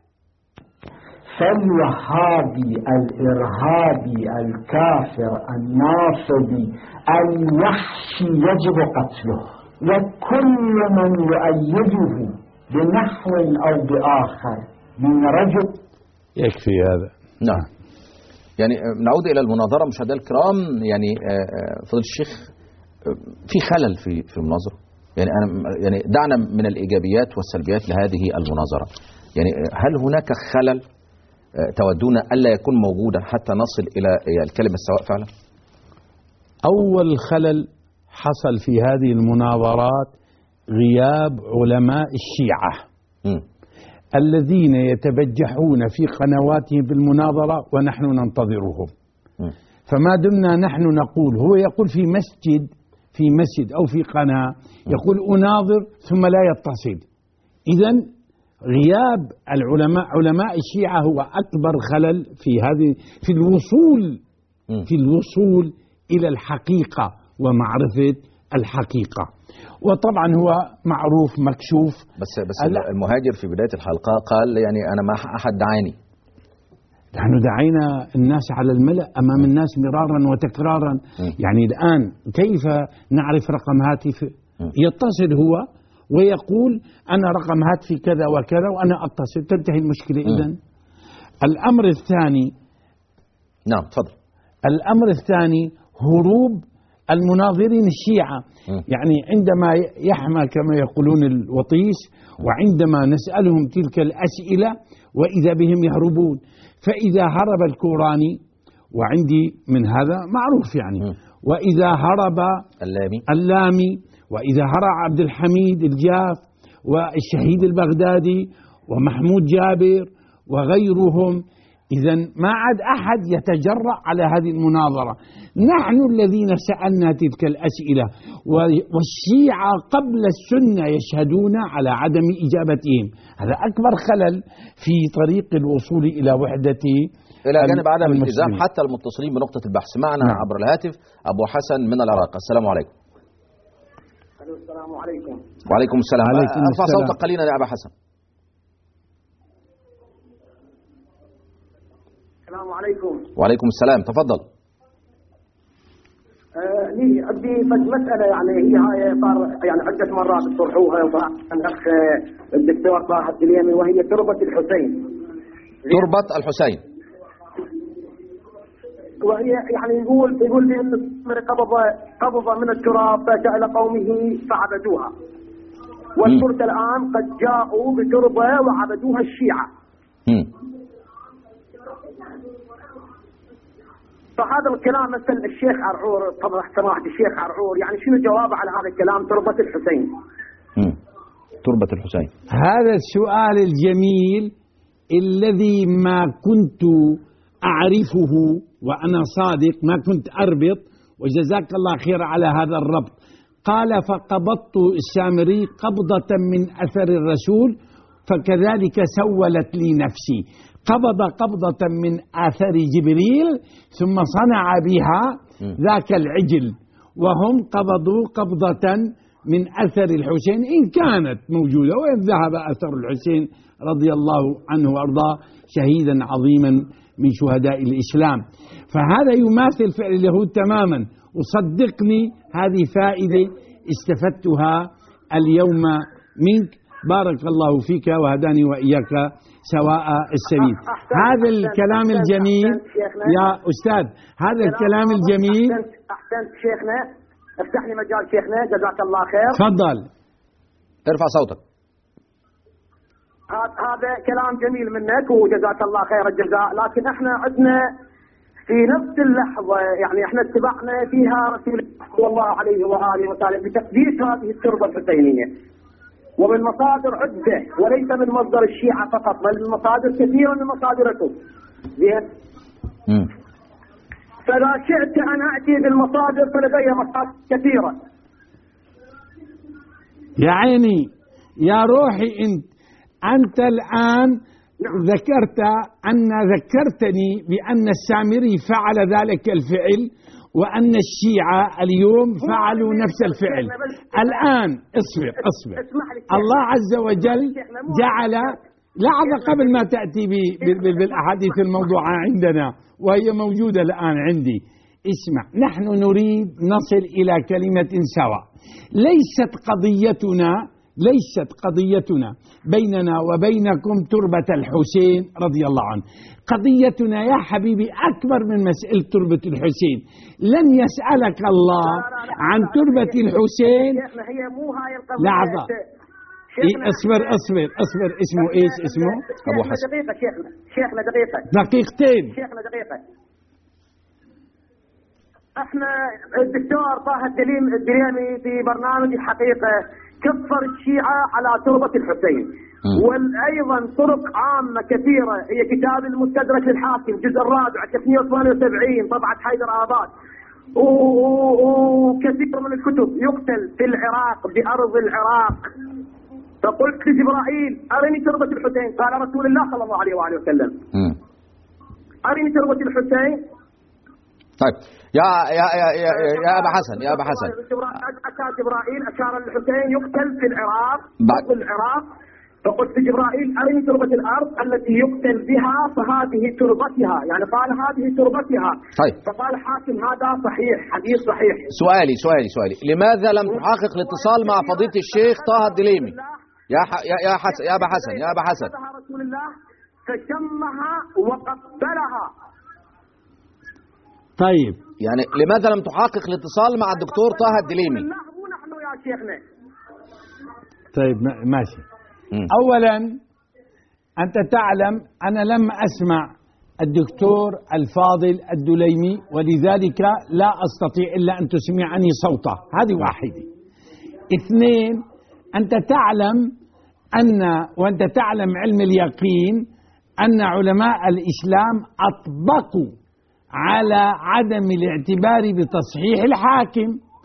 فالوهابي الإرهابي الكافر الناصبي الوحشي يجب قتله، وكل من يؤيده بنحو أو بآخر من رجل. يكفي هذا. نعم. يعني نعود إلى المناظرة مشاهدينا الكرام. يعني فضيلة الشيخ في خلل في في المناظرة. يعني أنا يعني دعنا من الإيجابيات والسلبيات لهذه المناظرة. يعني هل هناك خلل تودون ألا يكون موجودا حتى نصل إلى الكلمة السواء فعلا؟ أول خلل حصل في هذه المناظرات غياب علماء الشيعة م. الذين يتبجحون في قنواتهم بالمناظرة ونحن ننتظرهم. م. فما دمنا نحن نقول، هو يقول في مسجد في مسجد أو في قناة يقول أناظر ثم لا يتصل. إذن غياب العلماء علماء الشيعة هو أكبر خلل في هذه في الوصول في الوصول إلى الحقيقة ومعرفة الحقيقة. وطبعا هو معروف مكشوف. بس بس المهاجر في بداية الحلقة قال يعني أنا ما أحد دعاني. نحن دعينا الناس على الملأ أمام الناس مرارا وتكرارا. م. يعني الآن كيف نعرف رقم هاتف؟ يتصل هو ويقول أنا رقم هاتفي كذا وكذا وأنا أتصل، تنتهي المشكلة. إذن الأمر الثاني. نعم تفضل. الأمر الثاني هروب المناظرين الشيعة. م. يعني عندما يحمى كما يقولون الوطيس وعندما نسألهم تلك الأسئلة وإذا بهم يهربون. فإذا هرب الكوراني وعندي من هذا معروف يعني. م. وإذا هرب اللامي اللامي وإذا هرب عبد الحميد الجاف والشهيد البغدادي ومحمود جابر وغيرهم، إذن ما عاد أحد يتجرأ على هذه المناظرة. نحن الذين سألنا تلك الأسئلة، والشيعة قبل السنة يشهدون على عدم إجابتهم. هذا أكبر خلل في طريق الوصول إلى وحدة إلى جانب عدم الالتزام حتى المتصلين بنقطة البحث. معنا نعم. عبر الهاتف أبو حسن من العراق. السلام عليكم. السلام عليكم. وعليكم السلام. ارفع صوتك قليلا يا أبا حسن. السلام عليكم. وعليكم السلام، تفضل. آه لي عندي مسألة يعني هي هاي صار يعني عدة مرات طرحوها الأخ الدكتور طه الدليمي، وهي تربة الحسين. تربة الحسين. وهي يعني يقول يقول بأن قبض قبض من التراب فجعل قومه فعبدوها، والترك الآن قد جاءوا بتربة وعبدوها الشيعة. م. فهذا الكلام مثل الشيخ عرعور، طبعا سماحة الشيخ عرعور، يعني شنو جوابه على هذا الكلام تربة الحسين؟ م. تربة الحسين. هذا السؤال الجميل الذي ما كنت أعرفه وأنا صادق، ما كنت أربط، وجزاك الله خير على هذا الربط. قال فقبضت السامري قبضة من أثر الرسول فكذلك سولت لي نفسي. قبض قبضة من آثار جبريل ثم صنع بها ذاك العجل، وهم قبضوا قبضة من أثر الحسين إن كانت موجودة، وإن ذهب أثر الحسين رضي الله عنه وأرضاه شهيدا عظيما من شهداء الإسلام. فهذا يماثل فعل اليهود تماما، وصدقني هذه فائدة استفدتها اليوم منك، بارك الله فيك وهداني وإياك سواء السبيل. هذا الكلام الجميل يا أستاذ، هذا الكلام الجميل. أحسنت شيخنا، افتح لي مجال شيخنا، جزاك الله خير. تفضل ارفع صوتك. هذا كلام جميل منك وجزاك الله خير الجزاء، لكن احنا عندنا في نفس اللحظة يعني احنا اتبعنا فيها رسول الله صلى الله عليه وآله وسلم بتقديس هذه التربة الحسينية، ومن مصادر عدة وليس من مصدر الشيعة فقط، بل من مصادر كثيرة من مصادركم. زين؟ فلا شئت أن أأتي بالمصادر فلدي مصادر كثيرة. يا عيني يا روحي، انت أنت الآن ذكرت أن ذكرتني بأن السامري فعل ذلك الفعل، وأن الشيعة اليوم فعلوا نفس الفعل. الآن اصبر اصبر الله عز وجل جعل لحظة قبل ما تأتي بالأحاديث الموضوعة عندنا وهي موجودة الآن عندي. اسمع، نحن نريد نصل إلى كلمة سواء. ليست قضيتنا ليست قضيتنا بيننا وبينكم تربة الحسين رضي الله عنه. قضيتنا يا حبيبي أكبر من مسألة تربة الحسين. لن يسألك الله عن تربة الحسين. لحظة، إيه اصبر اصبر اصبر اسمه ايش اسمه؟ ابو حسن. دقيقة شيخنا، شيخنا دقيقة. دقيقتين. شيخنا دقيقة. احنا الدكتور طه الدليمي في برنامج الحقيقة كفر الشيعة على تربة الحسين، وايضا طرق عامة كثيرة، هي كتاب المستدرك للحاكم الجزء الرابع ثمانمئة وثمانية وسبعين طبعة حيدر آباد، وكثير من الكتب. يقتل في العراق بأرض العراق. فقلت لجبرائيل أرني تربة الحسين، قال رسول الله صلى الله عليه وآله وسلم أرني تربة الحسين. طيب يا يا يا يا, يا أبا حسن يا أبا حسن أتى جبرائيل أشار الحسين يقتل في العراق بعد العراق. فقلت جبرائيل أرني تربة الأرض التي يقتل بها فهذه تربتها، يعني قال هذه تربتها. طيب. فقال حاكم هذا صحيح، حديث صحيح. سؤالي سؤالي سؤالي لماذا لم تحقق الاتصال مع فضيلة الشيخ طه الدليمي؟ يا ح... يا يا حسن يا أبا حسن يا أبا حسن رسول الله فشمها وقبلها. طيب يعني لماذا لم تحقق الاتصال مع الدكتور طه الدليمي؟ نحن يا شيخنا. طيب ماشي. م. أولا أنت تعلم أنا لم أسمع الدكتور الفاضل الدليمي، ولذلك لا أستطيع إلا أن تسمعني صوته. هذه واحدة. اثنين، أنت تعلم أن وأنت تعلم علم اليقين أن علماء الإسلام أطبقوا على عدم الاعتبار بتصحيح الحاكم.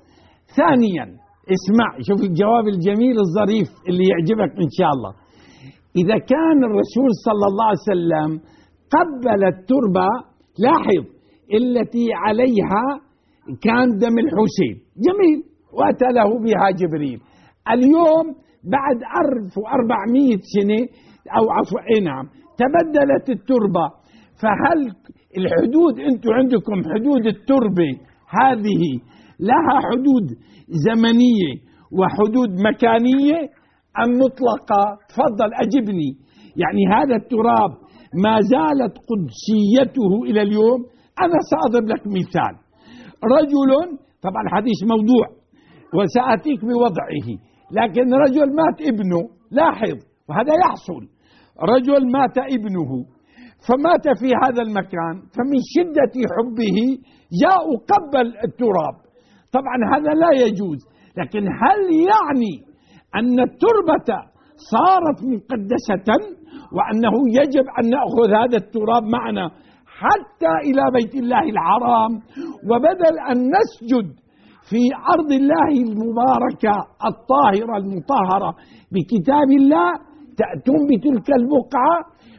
ثانيا، اسمع، شوف الجواب الجميل الظريف اللي يعجبك إن شاء الله. إذا كان الرسول صلى الله عليه وسلم قبل التربة، لاحظ، التي عليها كان دم الحسين، جميل، وأتى له بها جبريل. اليوم بعد ألف وأربعمائة سنة أو عفوا نعم تبدلت التربة، فهل الحدود أنتم عندكم حدود التربة هذه لها حدود زمنية وحدود مكانية أم مطلقة؟ تفضل أجبني. يعني هذا التراب ما زالت قدسيته إلى اليوم. أنا سأضرب لك مثال. رجل، طبعا الحديث موضوع وسأتيك بوضعه، لكن رجل مات ابنه، لاحظ، وهذا يحصل، رجل مات ابنه فمات في هذا المكان، فمن شدة حبه جاء قبل التراب. طبعا هذا لا يجوز، لكن هل يعني أن التربة صارت مقدسة وأنه يجب أن نأخذ هذا التراب معنا حتى إلى بيت الله الحرام، وبدل أن نسجد في أرض الله المباركة الطاهرة المطهرة بكتاب الله تأتون بتلك البقعة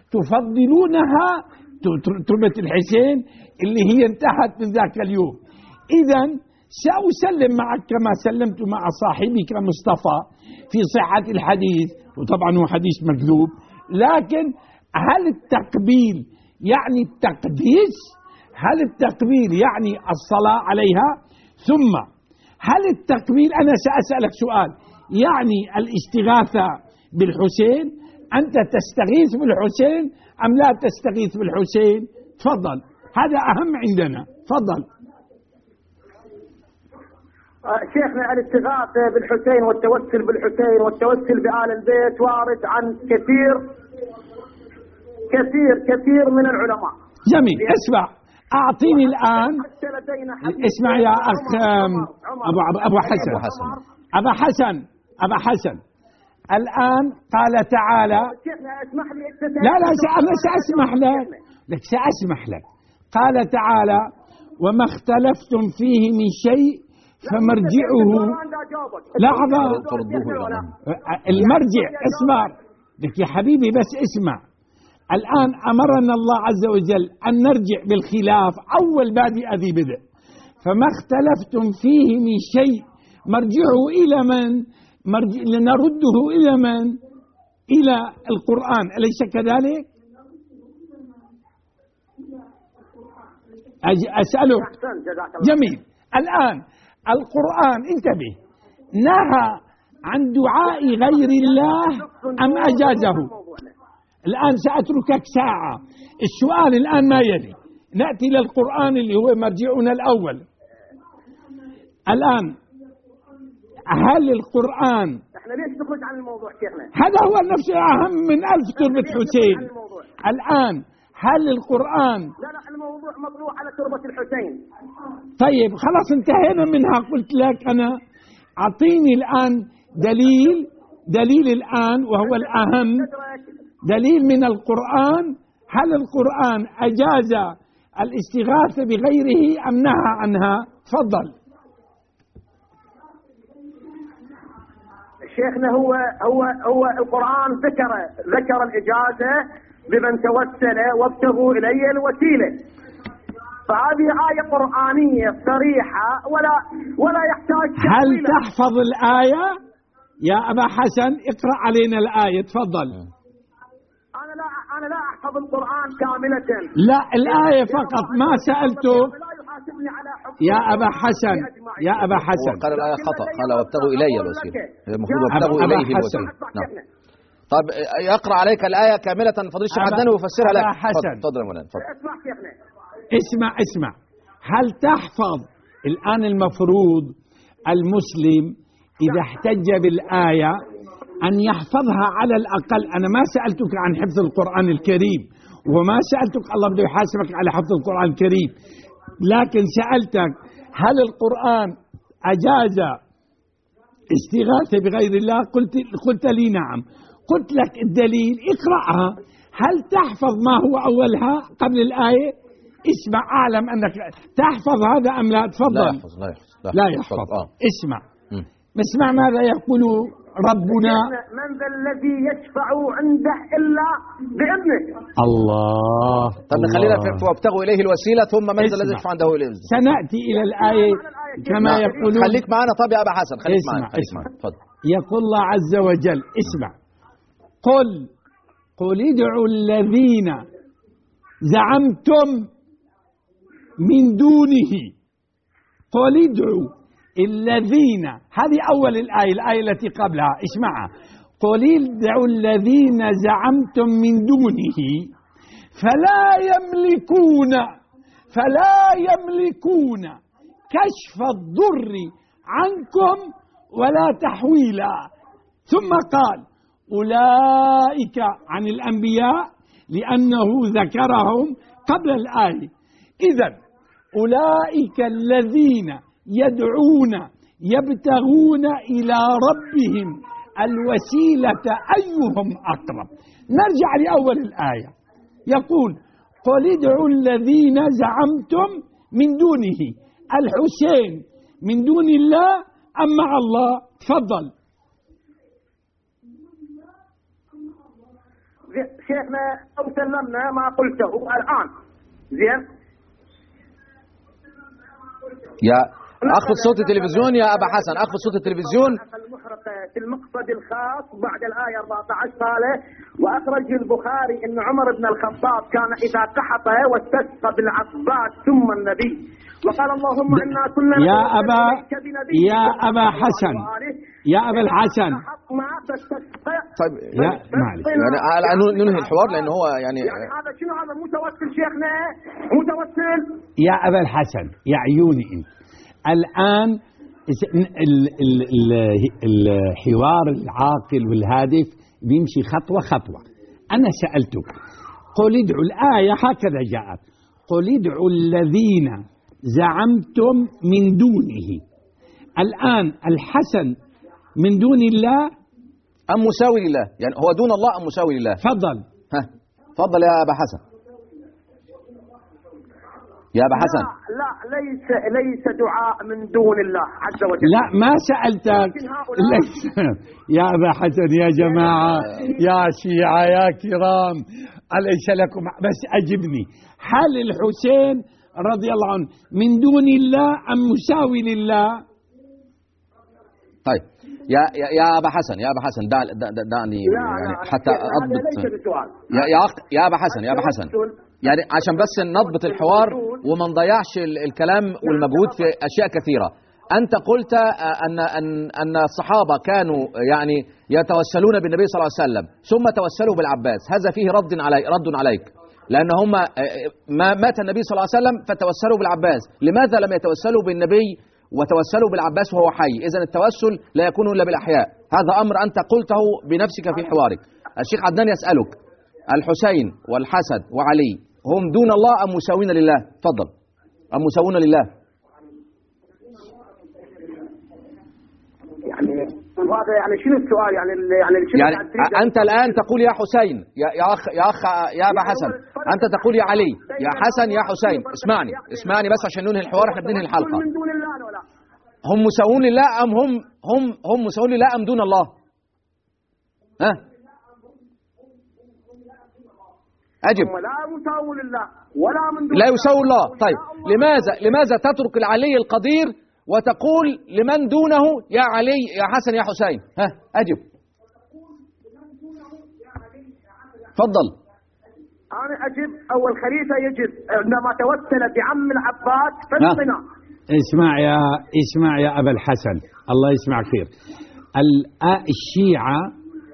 تفضلونها تربة الحسين اللي هي انتهت من ذاك اليوم؟ إذن سأسلم معك كما سلمت مع صاحبك مصطفى في صحة الحديث، وطبعا هو حديث مكذوب، لكن هل التقبيل يعني التقديس؟ هل التقبيل يعني الصلاة عليها؟ ثم هل التقبيل، أنا سأسألك سؤال، يعني الاستغاثة بالحسين؟ أنت تستغيث بالحسين أم لا تستغيث بالحسين؟ تفضل، هذا أهم عندنا، تفضل. شيخنا، الاستغاثة بالحسين والتوسل بالحسين والتوسل بآل البيت وارد عن كثير كثير كثير من العلماء. جميل، اسمع، أعطيني الآن، اسمع يا أخ أبو أبو حسن أبا حسن أبا حسن الآن قال تعالى، لا لا أنا سأسمح لك لك سأسمح لك قال تعالى: وما اختلفتم فيه من شيء فمرجعه. لحظة، المرجع، اسمع لك يا حبيبي، بس اسمع. الآن أمرنا الله عز وجل أن نرجع بالخلاف، أول بادئ ذي بدء. فما اختلفتم فيه من شيء مرجعه إلى من؟ مرجع لنرده إلى من؟ إلى القرآن، أليس كذلك؟ أسألك. جميل. الآن القرآن، انتبه، نهى عن دعاء غير الله أم أجازه؟ الآن سأتركك ساعة. السؤال الآن ما يلي، نأتي للقرآن اللي هو مرجعنا الأول. الآن هل القرآن، احنا ليش نخرج عن الموضوع شيخنا؟ هذا هو نفسه أهم من ألف تربة حسين. الآن هل القرآن، لا لا الموضوع مطروح على تربة الحسين. طيب خلاص انتهينا منها. قلت لك أنا أعطيني الآن دليل دليل الآن وهو الأهم، دليل من القرآن. هل القرآن أجاز الاستغاثة بغيره أم نهى عنها؟ تفضل. شيخنا، هو هو هو القرآن ذكر ذكر الإجازة بمن توسل وابتغوا إلي الوسيلة، فهذه آية قرآنية صريحة ولا ولا يحتاج. هل تحفظ الآية يا أبا حسن؟ اقرأ علينا الآية، تفضل. أنا لا أنا لا أحفظ القرآن كاملة. لا، الآية فقط، ما سألته يا أبا حسن. يا أبا حسن قال الآية خطأ، قال وابتغوا إلي الوسيلة، المفروض وابتغوا إليه الوسيلة. نعم. طب يقرأ عليك الآية كاملة فضيل الشيخ عدنان ويفسرها لك. تفضل يا مولانا. اسمع اسمع هل تحفظ الآن؟ المفروض المسلم إذا احتج بالآية أن يحفظها على الأقل. أنا ما سألتك عن حفظ القرآن الكريم، وما سألتك الله بده يحاسبك على حفظ القرآن الكريم، لكن سألتك هل القرآن أجاز استغاثة بغير الله؟ قلت قلت لي نعم. قلت لك الدليل، اقرأها، هل تحفظ ما هو أولها قبل الآية؟ اسمع، أعلم أنك تحفظ هذا أم لا؟ تفضل. لا يحفظ لا يحفظ لا, لا يحفظ. آه. اسمع م. اسمع ماذا يقول ربنا. من ذا الذي يشفع عنده إلا بإذنه. الله. طب خلينا وابتغوا إليه الوسيلة ثم من ذا الذي يشفع عنده إليه. سنأتي إلى الآية كما يقولون. خليك معنا طب يا أبا حسن، خليك اسمع معنا. اسمع تفضل. يقول الله عز وجل، اسمع، قل قل ادعوا الذين زعمتم من دونه. قل ادعوا الذين، هذه أول الآية، الآية التي قبلها اسمعها. قل ادعوا الذين زعمتم من دونه فلا يملكون فلا يملكون كشف الضر عنكم ولا تحويلا. ثم قال أولئك عن الأنبياء لأنه ذكرهم قبل الآية. إذن أولئك الذين يدعون يبتغون إلى ربهم الوسيلة أيهم أقرب. نرجع لأول الآية، يقول قل ادعوا الذين زعمتم من دونه، الحسين من دون الله أم مع الله؟ تفضل. شيخنا أو سلمنا ما قلته الآن. زين يا أخفض صوت التلفزيون يا أبا حسن، أخفض صوت التلفزيون. المحرق في المقصد الخاص بعد الآية أربعة عشر قال وأخرج البخاري أن عمر بن الخطاب كان إذا قحط واستسقى بالعباس ثم النبي وقال اللهم إنا كنا يا أبا يا أبا حسن يا أبا الحسن طيب يا معلش يعني ننهي الحوار لأنه هو يعني يعني هذا شنو هذا متوسل شيخنا متوسل. يا أبا الحسن يا عيوني انت الآن الحوار العاقل والهادف بيمشي خطوة خطوة. أنا سألتك قل ادعوا، الآية هكذا جاءت، قل ادعوا الذين زعمتم من دونه. الآن الحسن من دون الله أم مساوي لله؟ يعني هو دون الله أم مساوي لله؟ تفضل. ها تفضل يا أبا حسن. يا أبا حسن لا, لا ليس ليس دعاء من دون الله عز وجل. لا ما سألتك ليس. يا أبا حسن يا جماعة يا شيعة يا كرام أليس لكم، بس أجبني، هل الحسين رضي الله عنه من دون الله أم مساوي لله؟ طيب يا يا, يا أبا حسن يا أبا حسن دع دعني يعني حتى أضبط يا يا يا أبا حسن يا أبا حسن يعني عشان بس نضبط الحوار وما نضيعش الكلام والمجهود في أشياء كثيرة. أنت قلت أن أن أن الصحابة كانوا يعني يتوسلون بالنبي صلى الله عليه وسلم ثم توسلوا بالعباس، هذا فيه رد علي رد عليك لأن هم ما مات النبي صلى الله عليه وسلم فتوسلوا بالعباس، لماذا لم يتوسلوا بالنبي وتوسلوا بالعباس وهو حي؟ إذن التوسل لا يكون إلا بالأحياء. هذا أمر أنت قلته بنفسك في حوارك. الشيخ عدنان يسألك الحسين والحسن وعلي هم دون الله أم مساوين لله؟ تفضل. أم مساوون لله؟ يعني هذا يعني شنو السؤال يعني يعني شنو يعني أنت الآن تقول يا حسين يا يا أخ يا أخ يا أبا حسن، أنت تقول يا علي يا حسن يا حسين. اسمعني اسمعني بس عشان ننهي الحوار، احنا بننهي الحلقة. هم مساوون لله أم هم هم هم مساوون لله أم دون الله؟ ها؟ أجب. لا يساوي لله ولا من دون لا يساوي الله. طيب لماذا لماذا تترك العلي القدير وتقول لمن دونه يا علي يا حسن يا حسين؟ ها أجب. تفضل. أنا أجب. أول خليفة يجب عندما توسل بعم العباس فالصنا. اسمع يا اسمع يا أبا الحسن الله يسمع خير. الشيعة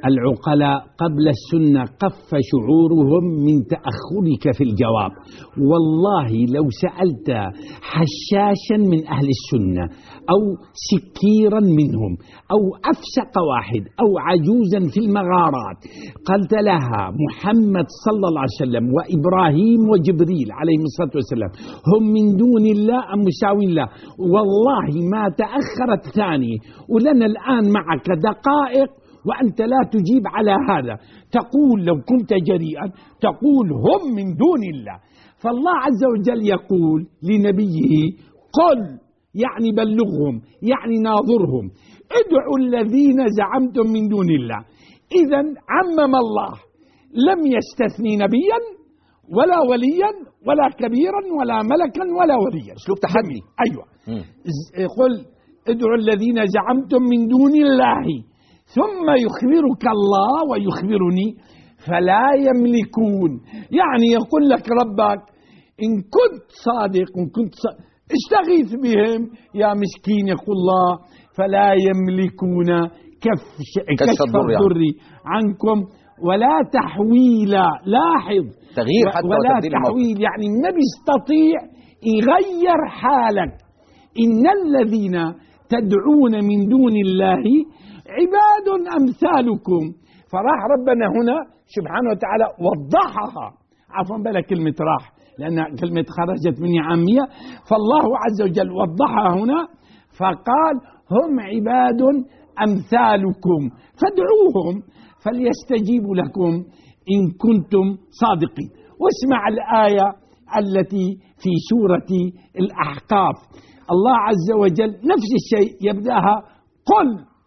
العقلاء قبل السنة قف شعورهم من تأخرك في الجواب. والله لو سألت حشاشا من أهل السنة أو سكيرا منهم أو أفسق واحد أو عجوزا في المغارات قلت لها محمد صلى الله عليه وسلم وإبراهيم وجبريل عليهم الصلاة والسلام هم من دون الله أم مساوين له، والله ما تأخرت ثانية. ولنا الآن معك دقائق وأنت لا تجيب على هذا، تقول لو كنت جريئا تقول هم من دون الله. فالله عز وجل يقول لنبيه قل، يعني بلغهم، يعني ناظرهم، ادعوا الذين زعمتم من دون الله. إذن عمم الله، لم يستثني نبيا ولا وليا ولا كبيرا ولا ملكا ولا وليا. اسلوب تحدي. أيوة. قل ادعوا الذين زعمتم من دون الله ثم يخبرك الله ويخبرني فلا يملكون. يعني يقول لك ربك إن كنت صادق، إن كنت صادق استغيث بهم يا مسكين، يقول الله فلا يملكون كف كشف الضر عنكم ولا تحويل. لاحظ تغيير حتى ولا تحويل، يعني ما بيستطيع يغير حالك. إن الذين تدعون من دون الله عباد أمثالكم. فراح ربنا هنا سبحانه وتعالى وضحها، عفوا بلا كلمة راح لأن كلمة خرجت مني عامية، فالله عز وجل وضحها هنا فقال هم عباد أمثالكم فادعوهم فليستجيبوا لكم إن كنتم صادقين. واسمع الآية التي في سورة الأحقاف، الله عز وجل نفس الشيء يبدأها قل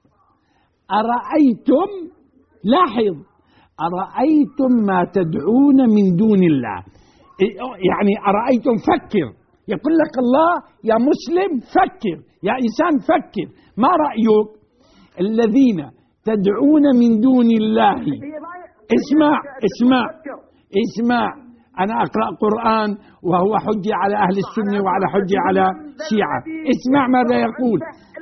أرأيتم، لاحظ أرأيتم ما تدعون من دون الله، يعني أرأيتم فكر. يقول لك الله يا مسلم فكر، يا إنسان فكر، ما رأيك؟ الذين تدعون من دون الله. اسمع اسمع اسمع أنا أقرأ قرآن وهو حجة على أهل السنة وعلى حجة على الشيعة. اسمع ماذا يقول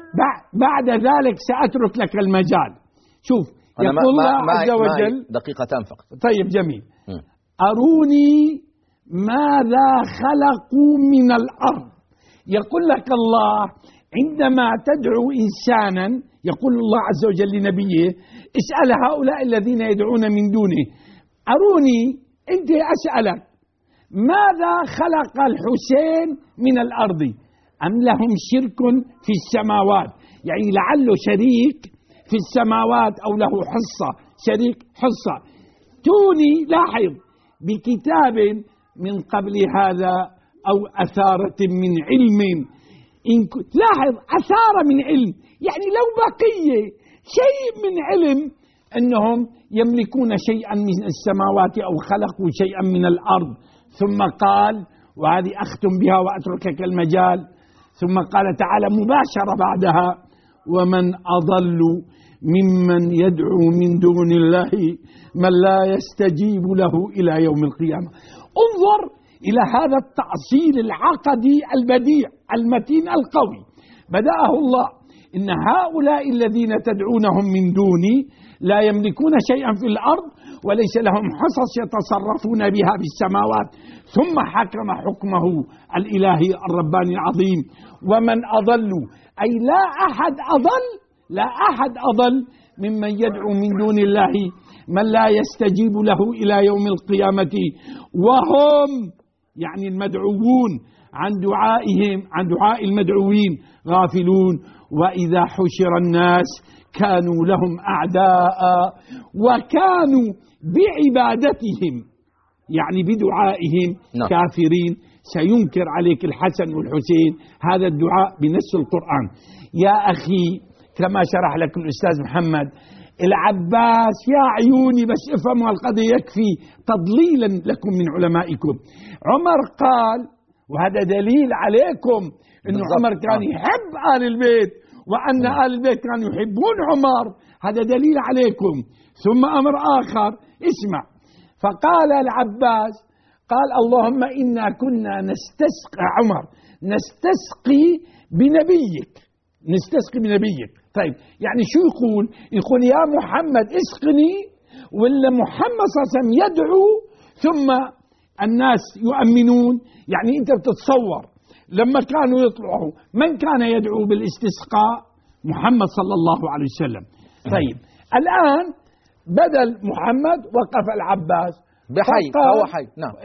بعد ذلك، سأترك لك المجال. شوف يقول الله عز وجل دقيقتان فقط. طيب جميل. م. أروني ماذا خلقوا من الأرض. يقول لك الله عندما تدعو إنسانا، يقول الله عز وجل لنبيه اسأل هؤلاء الذين يدعون من دونه أروني، أنت أسألك ماذا خلق الحسين من الأرض أم لهم شرك في السماوات، يعني لعله شريك في السماوات أو له حصة، شريك حصة. توني لاحظ بكتاب من قبل هذا أو أثارة من علم، إن لاحظ أثارة من علم، يعني لو بقي شيء من علم أنهم يملكون شيئا من السماوات أو خلقوا شيئا من الأرض. ثم قال، وهذه أختم بها وأتركك المجال، ثم قال تعالى مباشرة بعدها ومن أضل ممن يدعو من دون الله من لا يستجيب له إلى يوم القيامة. انظر إلى هذا التأصيل العقدي البديع المتين القوي. بدأه الله إن هؤلاء الذين تدعونهم من دوني لا يملكون شيئا في الأرض وليس لهم حصص يتصرفون بها في السماوات، ثم حكم حكمه الإلهي الرباني العظيم ومن أضل، أي لا أحد أضل، لا أحد أضل ممن يدعو من دون الله من لا يستجيب له إلى يوم القيامة وهم، يعني المدعوون، عن دعائهم، عن دعاء المدعوين غافلون. وإذا حشر الناس كانوا لهم أعداء وكانوا بعبادتهم، يعني بدعائهم نعم. كافرين. سينكر عليك الحسن والحسين هذا الدعاء بنص القرآن. يا أخي كما شرح لك الأستاذ محمد العباس، يا عيوني بس افهموا القضية، يكفي تضليلا لكم من علمائكم. عمر قال، وهذا دليل عليكم أن عمر كان يحب آل البيت وأن آل البيت كانوا يحبون عمر، هذا دليل عليكم. ثم أمر آخر، اسمع، فقال العباس قال اللهم إنا كنا نستسقي، عمر نستسقي بنبيك، نستسقي بنبيك، طيب يعني شو يقول؟ يقول يا محمد اسقني، ولا محمد صلى الله عليه وسلم يدعو ثم الناس يؤمنون؟ يعني أنت بتتصور لما كانوا يطلعوا من كان يدعو بالاستسقاء؟ محمد صلى الله عليه وسلم. طيب الآن بدل محمد وقف العباس بحي، هو حي. نعم.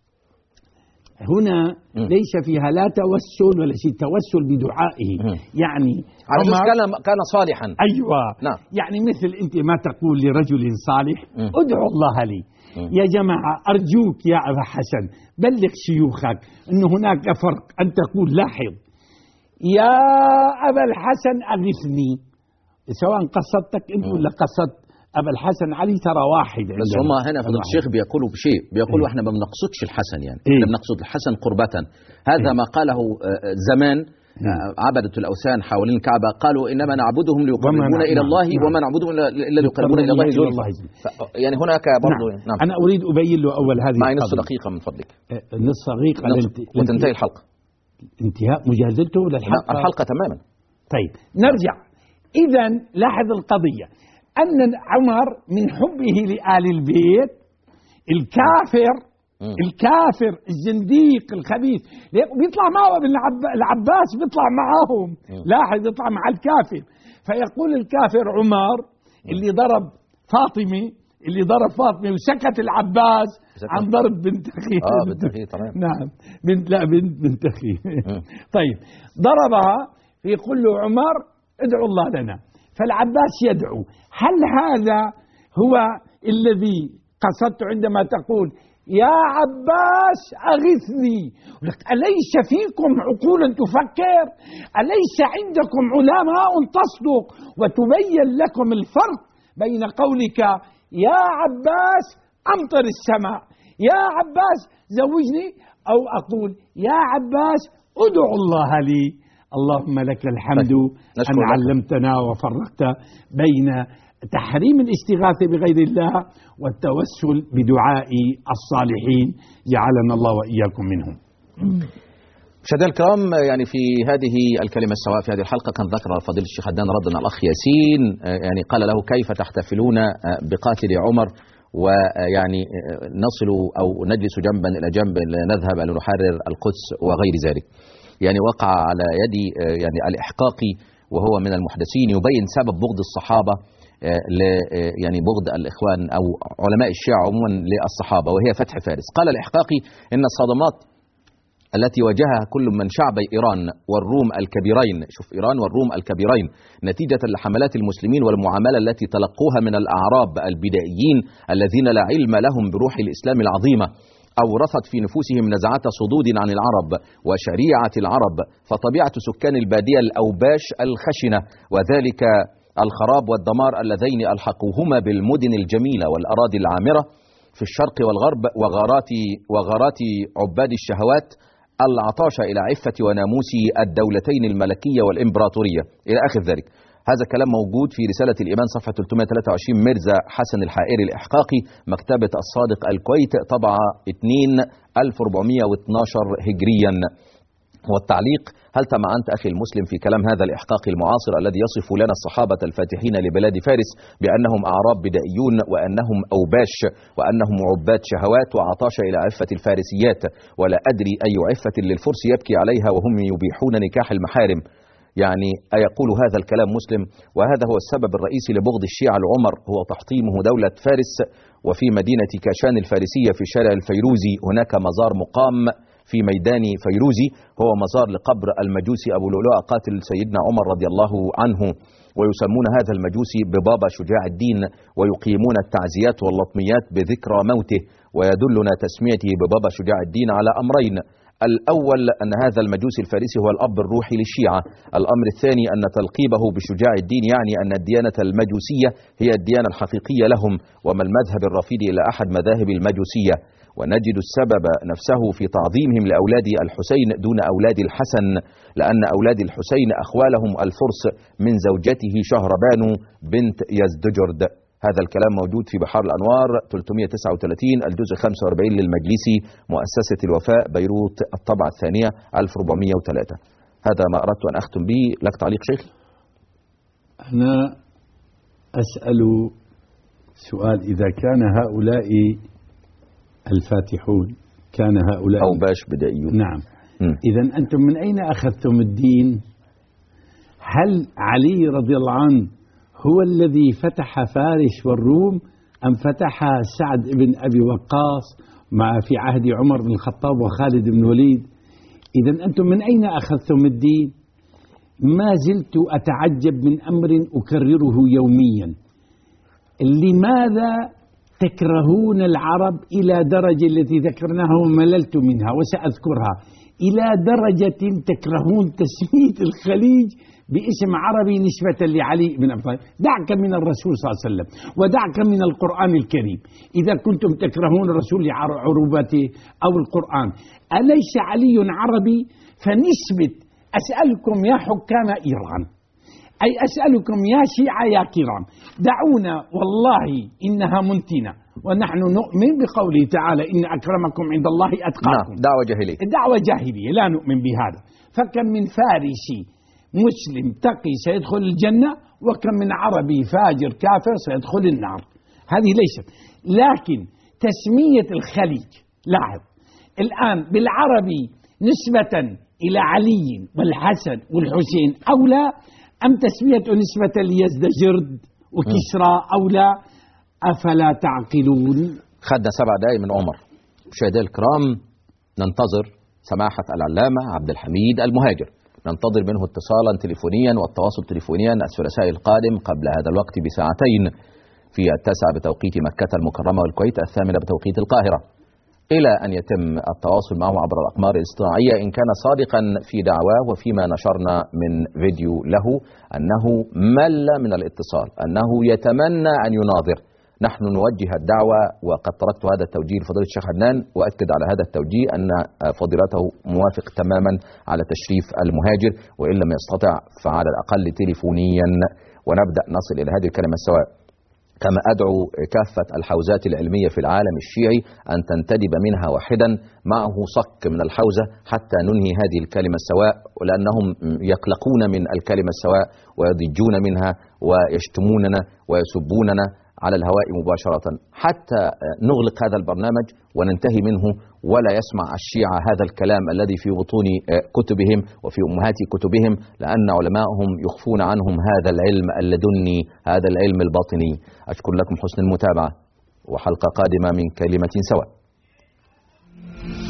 هنا م. ليس فيها لا توسل ولا شيء، توسل بدعائه. م. يعني على أساس كان كان صالحا. أيوة. نعم. يعني مثل أنت ما تقول لرجل صالح م. ادعو الله لي. م. يا جماعة أرجوك يا أبا حسن بلغ شيوخك أن هناك فرق أن تقول لاحظ يا أبا الحسن أغثني، سواء قصدتك أنت ولا قصدت أبا الحسن علي ترى واحد. بس هم هنا فضل الشيخ بيقولوا بشيء، بيقولوا إيه؟ احنا ما بنقصدش الحسن، يعني احنا إيه؟ بنقصد الحسن قربة. هذا إيه؟ ما قاله زمان عبدة الأوثان حوالين الكعبة، قالوا إنما نعبدهم ليقربونا إلى الله وما نعبدهم إلا ليقربونا إلى الله زلفى. يعني هناك برضه نعم. نعم. أنا أريد أبين له أول هذه معي نصف دقيقة من فضلك. نصف دقيقة وتنتهي الحلقة. انتهاء مجازلته للحلقة. الحلقة تماما. طيب نرجع. إذا لاحظ القضية أن عمر من حبه لآل البيت الكافر م. الكافر الزنديق الخبيث بيطلع معه ابن العباس، بيطلع معهم. م. لاحظ يطلع مع الكافر، فيقول الكافر عمر اللي ضرب فاطمة اللي ضرب فاطمة وسكت العباس عن ضرب بنت أخيه. اه بنت أخيه تمام. نعم بنت لا بنت بنت أخيه. طيب ضربها، فيقول له عمر ادعو الله لنا، فالعباس يدعو. هل هذا هو الذي قصدت عندما تقول يا عباس أغثني؟ أليس فيكم عقول تفكر؟ أليس عندكم علماء تصدق وتبين لكم الفرق بين قولك يا عباس أمطر السماء، يا عباس زوجني، أو أقول يا عباس ادعو الله لي؟ اللهم لك الحمد أن علمتنا وفرقت بين تحريم الاستغاثة بغير الله والتوسل بدعاء الصالحين، جعلنا الله وإياكم منهم. مشاهدينا الكرام، يعني في هذه الكلمة السواء في هذه الحلقة كان ذكر فضيلة الشيخ عدنان ردنا الأخ ياسين، يعني قال له كيف تحتفلون بقاتل عمر ويعني نصل أو نجلس جنبا إلى جنب نذهب لنحرر القدس وغير ذلك. يعني وقع على يد يعني الإحقاقي وهو من المحدثين يبين سبب بغض الصحابة ل يعني بغض الإخوان أو علماء الشيعة عموما للصحابة، وهي فتح فارس. قال الإحقاقي إن الصدمات التي واجهها كل من شعبي إيران والروم الكبيرين، شوف إيران والروم الكبيرين، نتيجة لحملات المسلمين والمعاملة التي تلقوها من الأعراب البدائيين الذين لا علم لهم بروح الإسلام العظيمة، أورثت في نفوسهم نزعات صدود عن العرب وشريعة العرب، فطبيعة سكان البادية الأوباش الخشنة، وذلك الخراب والدمار اللذين ألحقوهما بالمدن الجميلة والأراضي العامرة في الشرق والغرب، وغارات وغارات عباد الشهوات، العطاش إلى عفة وناموس الدولتين الملكية والإمبراطورية إلى آخر ذلك. هذا كلام موجود في رسالة الإيمان صفحة ثلاثمائة وثلاثة وعشرين مرزا حسن الحائري الإحقاقي، مكتبة الصادق الكويت، طبعة اثنين ألف وأربعمائة واثني عشر هجريا. والتعليق: هل تمعنت أخي المسلم في كلام هذا الإحقاقي المعاصر الذي يصف لنا الصحابة الفاتحين لبلاد فارس بأنهم أعراب بدائيون وأنهم أوباش وأنهم عباد شهوات وعطاش إلى عفة الفارسيات، ولا أدري أي عفة للفرس يبكي عليها وهم يبيحون نكاح المحارم؟ يعني أيقول هذا الكلام مسلم؟ وهذا هو السبب الرئيسي لبغض الشيعة لعمر، هو تحطيمه دولة فارس. وفي مدينة كاشان الفارسية في شارع الفيروزي هناك مزار مقام في ميدان فيروزي، هو مزار لقبر المجوسي أبو لؤلؤة قاتل سيدنا عمر رضي الله عنه، ويسمون هذا المجوسي ببابا شجاع الدين، ويقيمون التعزيات واللطميات بذكرى موته. ويدلنا تسميته ببابا شجاع الدين على أمرين: الأول أن هذا المجوسي الفارسي هو الأب الروحي للشيعة. الأمر الثاني أن تلقيبه بشجاع الدين يعني أن الديانة المجوسية هي الديانة الحقيقية لهم، وما المذهب الرافضي إلى أحد مذاهب المجوسية. ونجد السبب نفسه في تعظيمهم لأولاد الحسين دون أولاد الحسن، لأن أولاد الحسين أخوالهم الفرس من زوجته شهربانو بنت يزدجرد. هذا الكلام موجود في بحار الأنوار ثلاثمائة وتسعة وثلاثين الجزء خمسة وأربعين للمجلسي، مؤسسة الوفاء، بيروت، الطبعة الثانية ألف وأربعمائة وثلاثة. هذا ما أردت أن أختم به. لك تعليق شيخ؟ أنا أسأل سؤال: إذا كان هؤلاء الفاتحون كان هؤلاء أو باش بدائيون، نعم، إذا أنتم من أين أخذتم الدين؟ هل علي رضي الله عنه هو الذي فتح فارس والروم، أم فتح سعد بن أبي وقاص مع في عهد عمر بن الخطاب وخالد بن الوليد؟ إذا أنتم من أين أخذتم الدين؟ ما زلت أتعجب من أمر أكرره يوميا: لماذا تكرهون العرب إلى درجة التي ذكرناها ومللت منها وسأذكرها، إلى درجة تكرهون تسمية الخليج باسم عربي نسبة لعلي بن أبي طالب؟ دعك من الرسول صلى الله عليه وسلم ودعك من القرآن الكريم. إذا كنتم تكرهون الرسول لعروبته أو القرآن، أليس علي عربي؟ فنسبة أسألكم يا حكام إيران، أي أسألكم يا شيعة يا كرام، دعونا والله إنها منتنة، ونحن نؤمن بقوله تعالى: إن أكرمكم عند الله أتقاكم. نعم، دعوة جاهلية، دعوة جاهلية، لا نؤمن بهذا. فكم من فارسي مسلم تقي سيدخل الجنة، وكم من عربي فاجر كافر سيدخل النار. هذه ليست، لكن تسمية الخليج، لاحظ الآن بالعربي نسبة إلى علي والحسن والحسين أولى، أم تسميته نسبة ليزدجرد وكسرى أولى؟ أفلا تعقلون؟ خدنا سبع دقائق من عمر. مشاهدينا الكرام، ننتظر سماحة العلامة عبد الحميد المهاجر، ننتظر منه اتصالا تليفونيا والتواصل تليفونيا الثلاثاء القادم قبل هذا الوقت بساعتين، في التاسعة بتوقيت مكة المكرمة والكويت، الثامنة بتوقيت القاهرة، إلى أن يتم التواصل معه عبر الأقمار الاصطناعية إن كان صادقا في دعواه وفيما نشرنا من فيديو له أنه مل من الاتصال، أنه يتمنى أن يناظر. نحن نوجه الدعوة، وقد تركت هذا التوجيه لفضيلة الشيخ عدنان، وأكد على هذا التوجيه أن فضيلته موافق تماما على تشريف المهاجر، وإن لم يستطع فعلى الأقل تليفونيا، ونبدأ نصل إلى هذه الكلمة السواء. كما أدعو كافة الحوزات العلمية في العالم الشيعي أن تنتدب منها واحدا معه صك من الحوزة حتى ننهي هذه الكلمة السواء، ولأنهم يقلقون من الكلمة السواء ويضجون منها ويشتموننا ويسبوننا على الهواء مباشرة، حتى نغلق هذا البرنامج وننتهي منه، ولا يسمع الشيعة هذا الكلام الذي في بطون كتبهم وفي أمهات كتبهم، لأن علماءهم يخفون عنهم هذا العلم اللدني، هذا العلم الباطني. أشكر لكم حسن المتابعة، وحلقة قادمة من كلمة سواء.